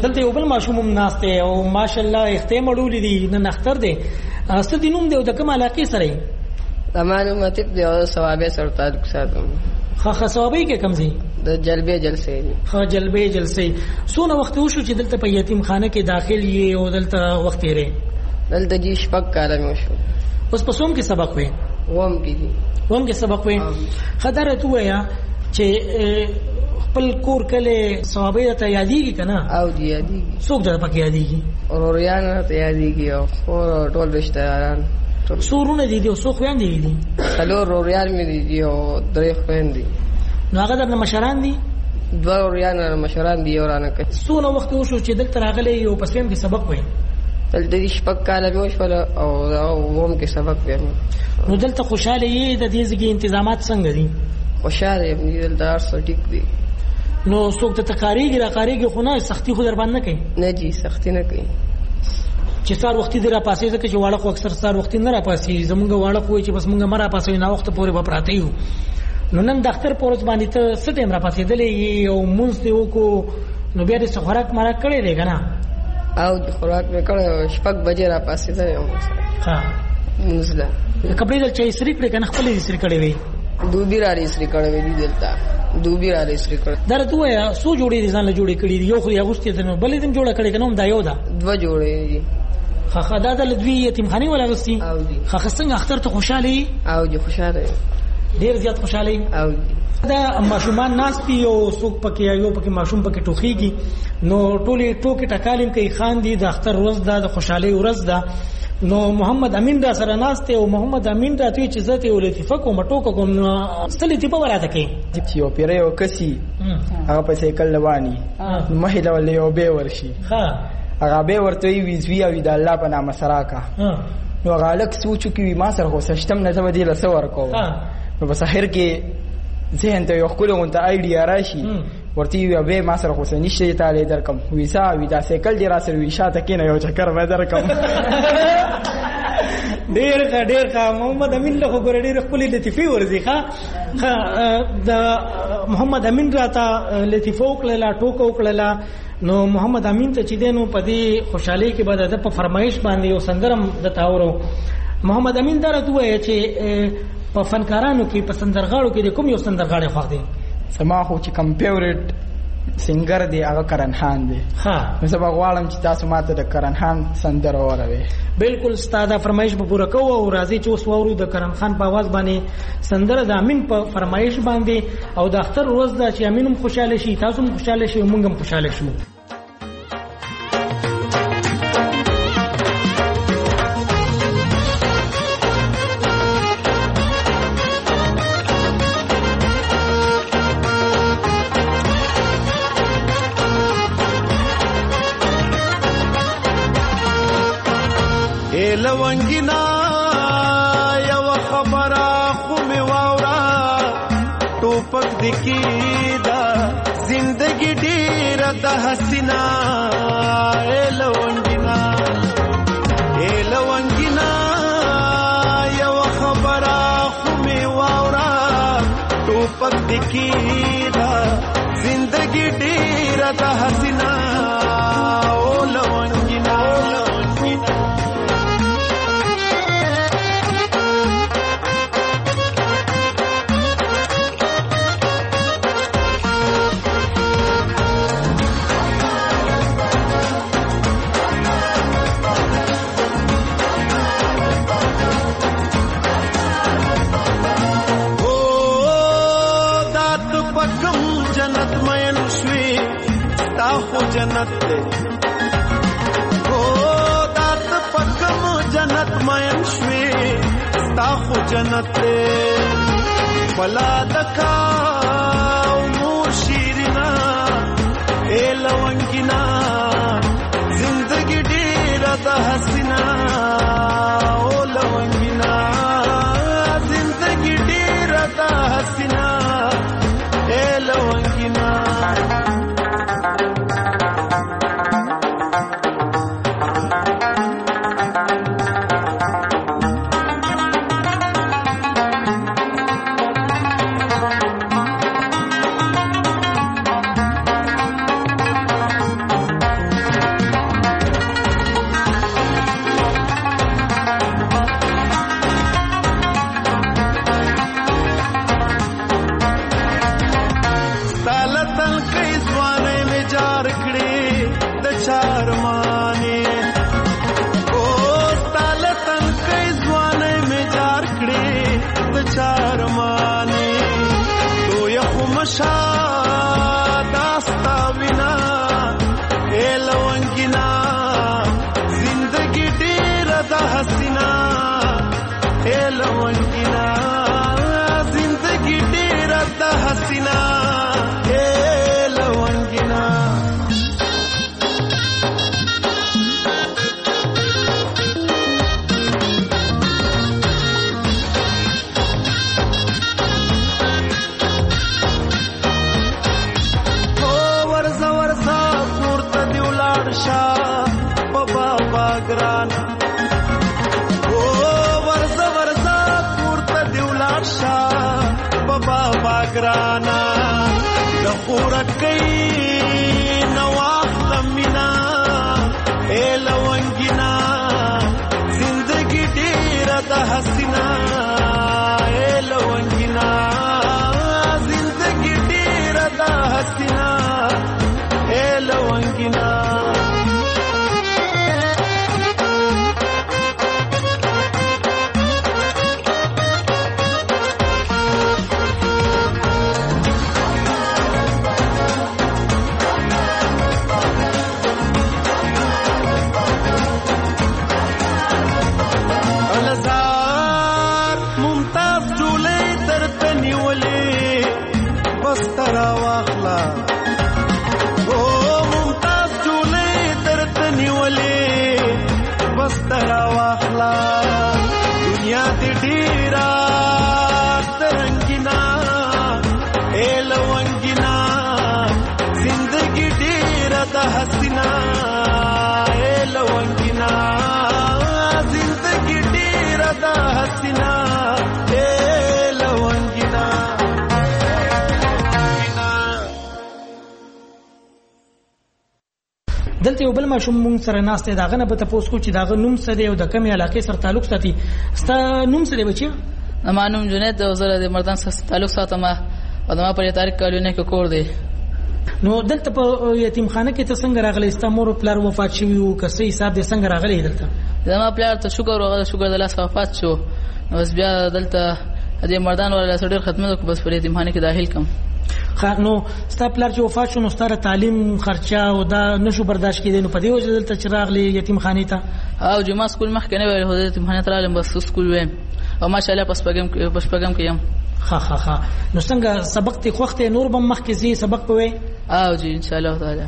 دلته یو بل ماشوم هم ناست دی او ماشاءالله اختې مړولې دي نن اختر دی څه دي نوم دی او د کوم علاقې سره یې؟ زما نوم عتیق دی او ثوابې سره تعلق ساتم. ښه ښه ثوابې کې کوم ځای؟ د جلبې جلسې دي. ښه جلبې جلسې. څونه وخت وشو چې دلته په یتیم خانه کې داخل یې او دلته وخت تېرې؟ دلته جي شپږ کاله مې وشو. اوس په څوم کې سبق وې؟ اووم کې دي. اووم کې سبق وې. ښه دا راته ووایه چې خپل کور کله ثوابې ته یادېږي که نه؟ او دي یادېږي. څوک درته پکې یادېږي؟ وروریان راته یادېږي او خور ټول رشتهداران. څو وروڼه دي دي او څو خویندې دي؟ څلور وروریان مې دي او درې خویندې. نو هغه درنه مشران دي؟ دوه وروریان رانه مشران دي یو رانه کچ. څونه وخت وشو چې دلته راغلی یو په سویم کې سبق وایي؟ دلته دې شپږ کاله مې وشوله او اووم کې سبق وایم. نو دلته خوشحاله یې؟ د دې ځای انتظامات څنګه دي؟ خوشحاله یم دلته هر څه ټیک دي. نو څوک ته کارېږي راکارېږي خو نه سختي خو در باندې نه کوي؟ نه جي سختي نه کوي. چې سار وختي دی راپاسې ځکه چې واړه خو اکثر سار وختي نه راپاسي زمونږ واړه خو چې بس مونږ مه راپاسوي ناوخته پورې به پراته یو. نو نن د اختر په ورځ باندې ته څه ټایم راپاسېدلی یې او مونځ دې وکړو نو بیا دې څه خوراک مراک کړی دی که نه؟ او خوراک مې کړی شپږ بجې راپاسېدلی یم. ښه مونځ ده. کپړې دلته استري کړې که نه خپلې استري کړې وې؟ دوبي را استري کړې وې دي دلته دوبي را استري کړې. دا راته ووایه څو جوړې دې ځان له جوړې کړي دي؟ یو خو یې اغوستې ده نو بلې دې هم جوړه کړې که نه هم دا یو ده؟ دوه جوړې دي. ښه ښه دا د دوی یتیمخانې ولا اغوستي؟ او دي. ښه ښه څنګه اختر ته خوشحاله یې؟ او دي خوشحاله یم. ډېر زیات خوشحاله یې؟ او دي. دا ماشومان ناست دي او څوک پکې یو پکې ماشوم پکې ټوخېږي نو ټولې ټوکې ټکالې هم کوي خاندي. د اختر ورځ ده د خوشحالۍ ورځ ده. نو محمد امین را سره ناست دی او محمد امین راته وایي چې زه ته یو لطیفه کوم ټوکه کوم. نو څه لطیفه به راته کوې؟ چې یو پیری یو کسي هغه په سایکل رواني مخې له ولې یو بې ورشي هغه بې ورته وي ویزوي او د الله په نامه سره کا. نو هغه هلک سوچ وکړي ما سره خو څه شته نه زه به دې له څه ورکوم. نو په سحر کې ذهن ته یو ښکلې غونته آیډیا راشي ورته وي بې ما سره خو څه نشته تالی درکم وي څه وي دا سایکل دې را سره وي شاته کښېنه یو چکر به درکم. ډېر ښه ډېر ښه محمد امین له خو ګوره ډېرې ښکلې لطیفې ورځي. ښه ښه د محمد امین راته لطیفه وکړله ټوکه وکړله. نو محمد امین ته چې دی نو په دې خوشحالۍ کې به د ده په فرمایش باندې یو سندره هم درته اورو. محمد امین دا راته ووایه چې په فنکارانو کې په سندرغاړو کې د کوم یو سندرغاړی خوښ دی؟ زما خو چې کوم فیورټ سنگر دی هغه کرن خان دی. ها نو زه به غواړم چې تاسو ماته د کرن خان سندره واوروئ. بالکل ستا دا فرمایش به پوره کوو او راځئ چې اوس واورو د کرن خان په اواز باندې سندره د امین په فرمایش باندې. او د اختر ورځ ده چې امین هم خوشحاله شي تاسو هم خوشحاله شي او موږ هم خوشحاله شو. لونګینا یو خبره خو می واورا ټوپک دکی دا زندگی ډیر د حسینا. اے لونګینا اے لونګینا یو خبره خو می واورا ټوپک دکی دا زندگی ډیر د حسینا. او لونګینا جنت دے او دات پکم جنت مین شوی ستا خو جنت دے بلا دکا مور شیرنا اے لونگینا زندگی ډیر د حسینا. او لونگینا زندگی ډیر د حسینا. اے لونگینا ګرانا او ورزه ورزه پورته دی ولاړ شه بابا با ګرانا د خورکۍ نواخله مینا اے لونګینا زندگی ډیره د حسینا اے لونګینا زندگی ډیره د حسینا اے لونګینا हसीना ए लवंगिना जिंदगी ढेर दा हसीना ए लवंगिना دلته یو بل ماشوم مونږ سره ناشته داغه نه به تاسو کو چې داغه نوم څه دی او د کومې علاقې سره تعلق ساتي ستا نوم څه دی بچي ما نوم جنید او زه د مردان سره تعلق ساتم او ما پر تاریخ کالونه کې کور دی نو دلته په یتیم خانه کې ته څنګه راغلی ستا مور او پلار وفات شوي او کسي حساب دې څنګه راغلی دلته زما پلار ته شکر وغه شکر د لاس وفات شو نو بس بیا دلته د مردان ولا سره خدمت وکړ بس پر یتیم خانه کې داخل کم خا نو ستا پلار چې وفات شو نو ستاره تعلیم خرچه او دا نشو برداشت کېدی نو په دې وجه دلته چې راغلی یتیم خانه ته او جما سکول مخ کنه ویل هو یتیم خانه ته راغلم بس سکول ویم او ماشاءالله پس پګم پس پګم کیم ها ها ها نو څنګه سبق ته خوخته نور بم مخ کې زی سبق پوي او جی ان شاء الله تعالی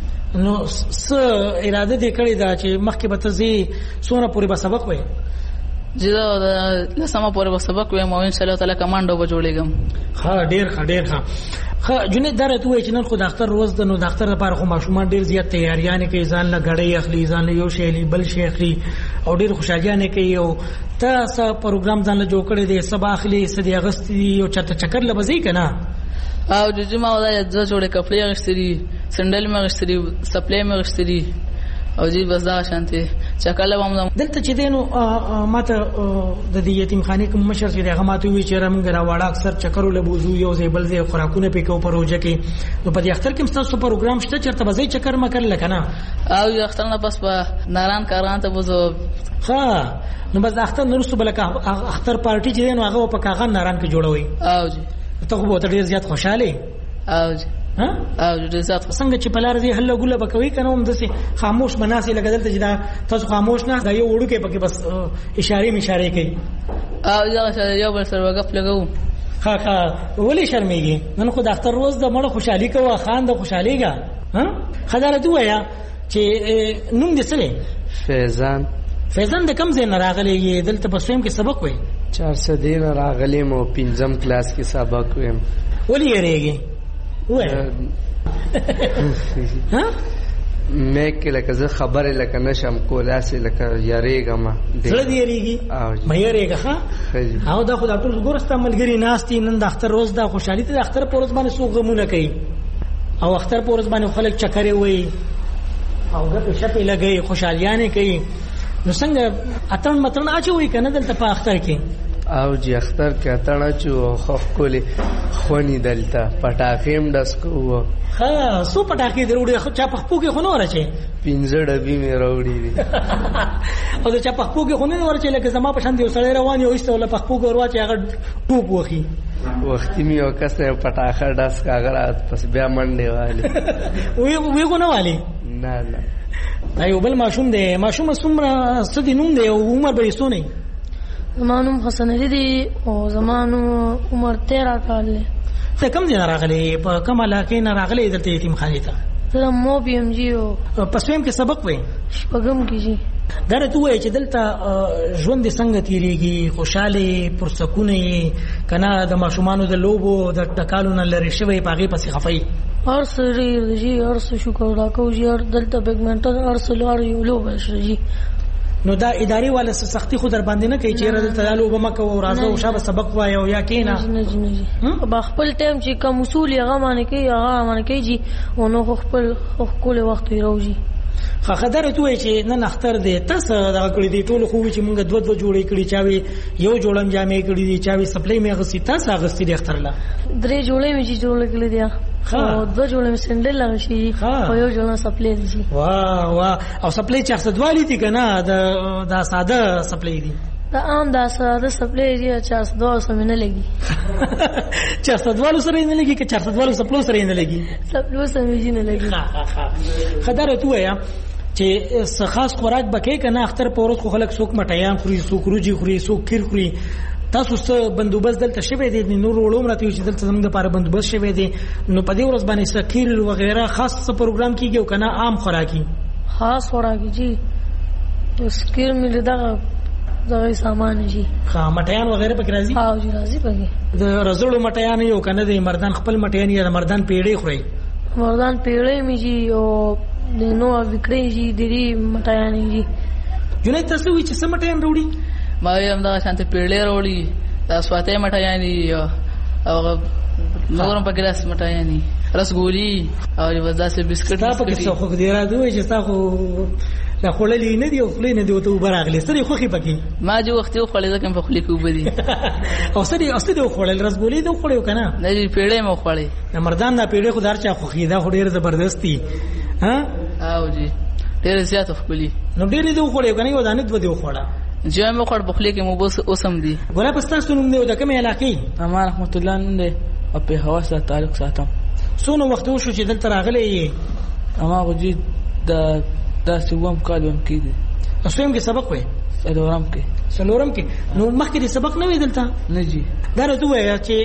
نو س اراده دې کړی دا چې مخ کې به ته زی سونه پوری به سبق وي جدا لسما پوری به سبق وي مو ان شاء الله تعالی کمانډو به جوړېږم ها ډیر ښه ډیر ښه خا جنید درته وای چې نن خو ډاکټر روز د نو ډاکټر لپاره خو ماشومان ډیر زیات تیاریانې کوي ځان له غړې اخلي ځان له یو شی بل شی اخلي او ډیر خوشالیانې کوي او تاسو پروګرام ځان له جوړ کړی دی سبا اخلي سدي اگست یو چرته چکر لبزي کنه او د جمعه ولای د جوړې کپړې غشتري سندل مې غشتري سپلې مې غشتري او جی بس دا شانتي چکاله ومم دلته چې دینو ماته د دې یتیم خانه کوم مشر چې هغه ماته وی چې رمګ راوړا اکثر چکرو لبوزو یو ځای بل ځای خوراکونه پې کو پروژه کې نو په دې اختر کې تاسو پروګرام شته چرته بځای چکر ما کړل کنه او یو اختر نه پس په ناران کاران ته وځو ها نو بس اختر نرسو بلکه اختر پارټي چې دینو هغه په کاغذ ناران کې جوړوي او جی ته خو ته ډیر زیات خوشاله او جی ها او د ذات څنګه چې بلار دي هله ګوله بکوي کنه هم دسي خاموش مناسي لګدل ته چې دا تاسو خاموش نه دا یو وړو کې پکې بس اشاره مشاره کوي او دا یو بل سره وقف لګو ها ها ولې شرمېږي نن خو د اختر روز د مړ خوشحالي کوه خان د خوشحاليګا ها خدای ته وایا چې نوم دې څه فیضان فیضان د کم ځای نه راغلی دلته په سویم کې سبق وای چار سو دین راغلی مو پنځم کلاس کې سبق ویم ولې یریږي وای ها مې کې لکه زه خبره لکه نشم کولای سي لکه یریګم زړه دې یریږي مې یریګه ها او دا خو دا ټول ګورسته ملګری ناشتي نن د اختر روز دا خوشحالي ته د اختر په ورځ باندې سوق غمونه کوي او اختر په ورځ باندې خلک چکرې وای او ګټه شپې لګي خوشحالیانه کوي نو څنګه اتن متن اچوي کنه دلته په اختر کې او جی اختر کې اتن اچو خو کولې خونی دلته پټاخیم ډسکو ها سو پټاخې دروړي خو چا په خپو کې خونه ورچې پینځه ډبې مې راوړې دي او دا چا په خپو کې خونه ورچې لکه زما په شان دی وسړی روان یو ایسته ولا په خپو کې ورواچې هغه ټوپ وخی وختي مې یو کس نه پټاخه ډس کاغرات پس بیا منډه والی وی وی غونه والی نه نه ایو بل ماشوم دی ماشوم څومره سدي نوم دی او عمر به سونه زمانو حسن علي دی او زمانو عمر تیرہ کال دی ته کوم ځای راغلی په کوم علاقې نه راغلی دلته یتیم خانه ته زه مو بي ام جی او پسویم کې سبق وای شپږم کې جی دا ته وای چې دلته ژوند څنګه تیریږي خوشاله پرسکونه کنا د ماشومانو د لوبو د ټکالو نه لری شوی پاغي پسې خفای اور سری جی اور شکر دا کو جی اور دلته بیګمنټن اور سلوار یو لوب شي جی نو دا اداري والا سختي خو در باندې نه کوي چې راځه تعالو به مکه او راځه او شابه سبق وایو یا کینا نه نه با خپل ټیم چې کوم اصول یې هغه باندې کوي هغه باندې کوي جی او نو خپل خپل وخت یې راوځي خا خدای ته وایي چې نن اختر دی تاسو دا کړی دی ټول خو چې موږ دوه دوه جوړې کړی چاوي یو جوړم جامې کړی دی چاوي سپلای مې غسی تاسو غسی دی اختر لا درې جوړې مې چې جوړ کړی دی او دوه جوړې مې سندل لا شي او یو جوړه سپلای دی واه واه او سپلای چې څه دي کنه دا دا ساده سپلای دی دا عام دا ساده سپلای دی چې څه دوه سم نه لګي چې څه دوه سره نه لګي چې څه دوه سپلو سره نه لګي سپلو سره نه لګي خدای ته وایا چې خاص خوراک بکې کنه اختر پورت خو خلک څوک مټیان خوري څوک روجي خوري څوک کیر خوري تاسو څه بندوبست دلته شوی دی نور وړوم راته چې دلته زموږ لپاره بندوبست شوی دی نو په دې ورځ باندې سکیر وغیرہ خاص پروګرام کیږي او کنه عام خوراکي خاص خوراکي جی سکیر مل دا دغه سامان جی ها مټیان وغیرہ پکې راځي ها جی راځي پکې د رزړو مټیان یو کنه د مردان خپل مټیان یا مردان پیړې خوري مردان پیړې می جی او د نو وکړې جی د دې مټیان جی جنې تاسو وی چې سم مټیان وروړي ما هم دا شانته پیړې وروړي دا سواته مټیان دي او نورم پکې راس مټیان دي رسګولي او وځه بسکټ تاسو پکې څه خو دې را دوی چې تاسو لا خوللې نه دی او خلې نه دی او ته براغلی ستړي خوخي پکې ما جو وخت یو خولې ځکه په خولې کې وبدي او ستړي او ستړي خولل رسګولې دی خولې کنه نه دی پیړې مو خولې مردان نه پیړې خو دار چا خوخي دا خو ډېر زبردستی ها او جی ډېر زیات خولې نو ډېر دی خولې کنه یو دانه دو دی خوړه چې مې خور بخلې کې مو بس اوسم دي ګوره پستاسو نوم دی د کومه علاقې اما رحمت الله نن دی او په هوا سره تعلق ساتم سونو وخت وشو چې دلته راغلې اما غوږی د دا سوم کالم کې دي اسویم کې سبق وې سلورم کې سلورم کې نو مخکې دې سبق نه وې دلته نه جی دا راته وې چې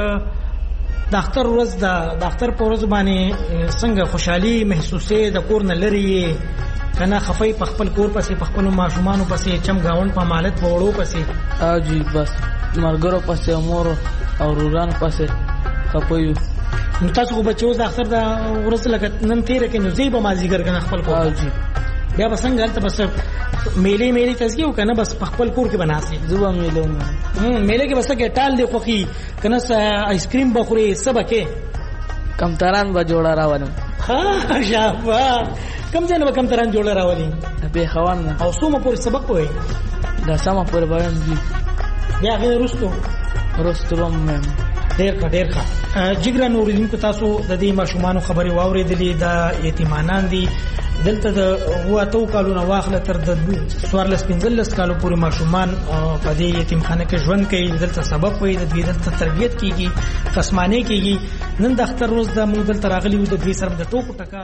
د اختر ورځ د اختر په ورځ باندې څنګه خوشحالي محسوسې د کور نه لري کنه خفای په خپل کور پسې په خپل ماشومان پسې چم گاون په مالت وړو پسې او جی بس مرګرو پسې امور او روران پسې خپایو نو تاسو خو بچو د اختر د ورځ لګت نن تیر کې نو زیبه مازیګر کنه خپل کور او جی بیا بسنګ هلته بس میلې میلې تاسو کنه بس په خپل کور کې بناسي زوبا میلو هم میلې کې بس کې ټال دی خوخي کنه آیس کریم بخوري سبکه کم تران به جوړا راوړم ها شابه کم ځای نه کم تران جوړ راولي به خوان او سومه پور سبق وای دا سما پور بیان دي بیا غیر رستو رستوم مم ډیر ښه ډیر ښه جګرا نورالدین کو تاسو د دې ماشومان خبري واورېدلې د یتیمانان دي دلته د واتو کالونو واخله تر د سوارلس پنځلس کالو پورې ماشومان په دې یتیمخانه کې ژوند کوي دلته سبق وایي د دې دلته تربیت کیږي قسمانه کیږي نن د اختر روز د موږ دلته راغلي وو د دې سره د ټوکو ټکا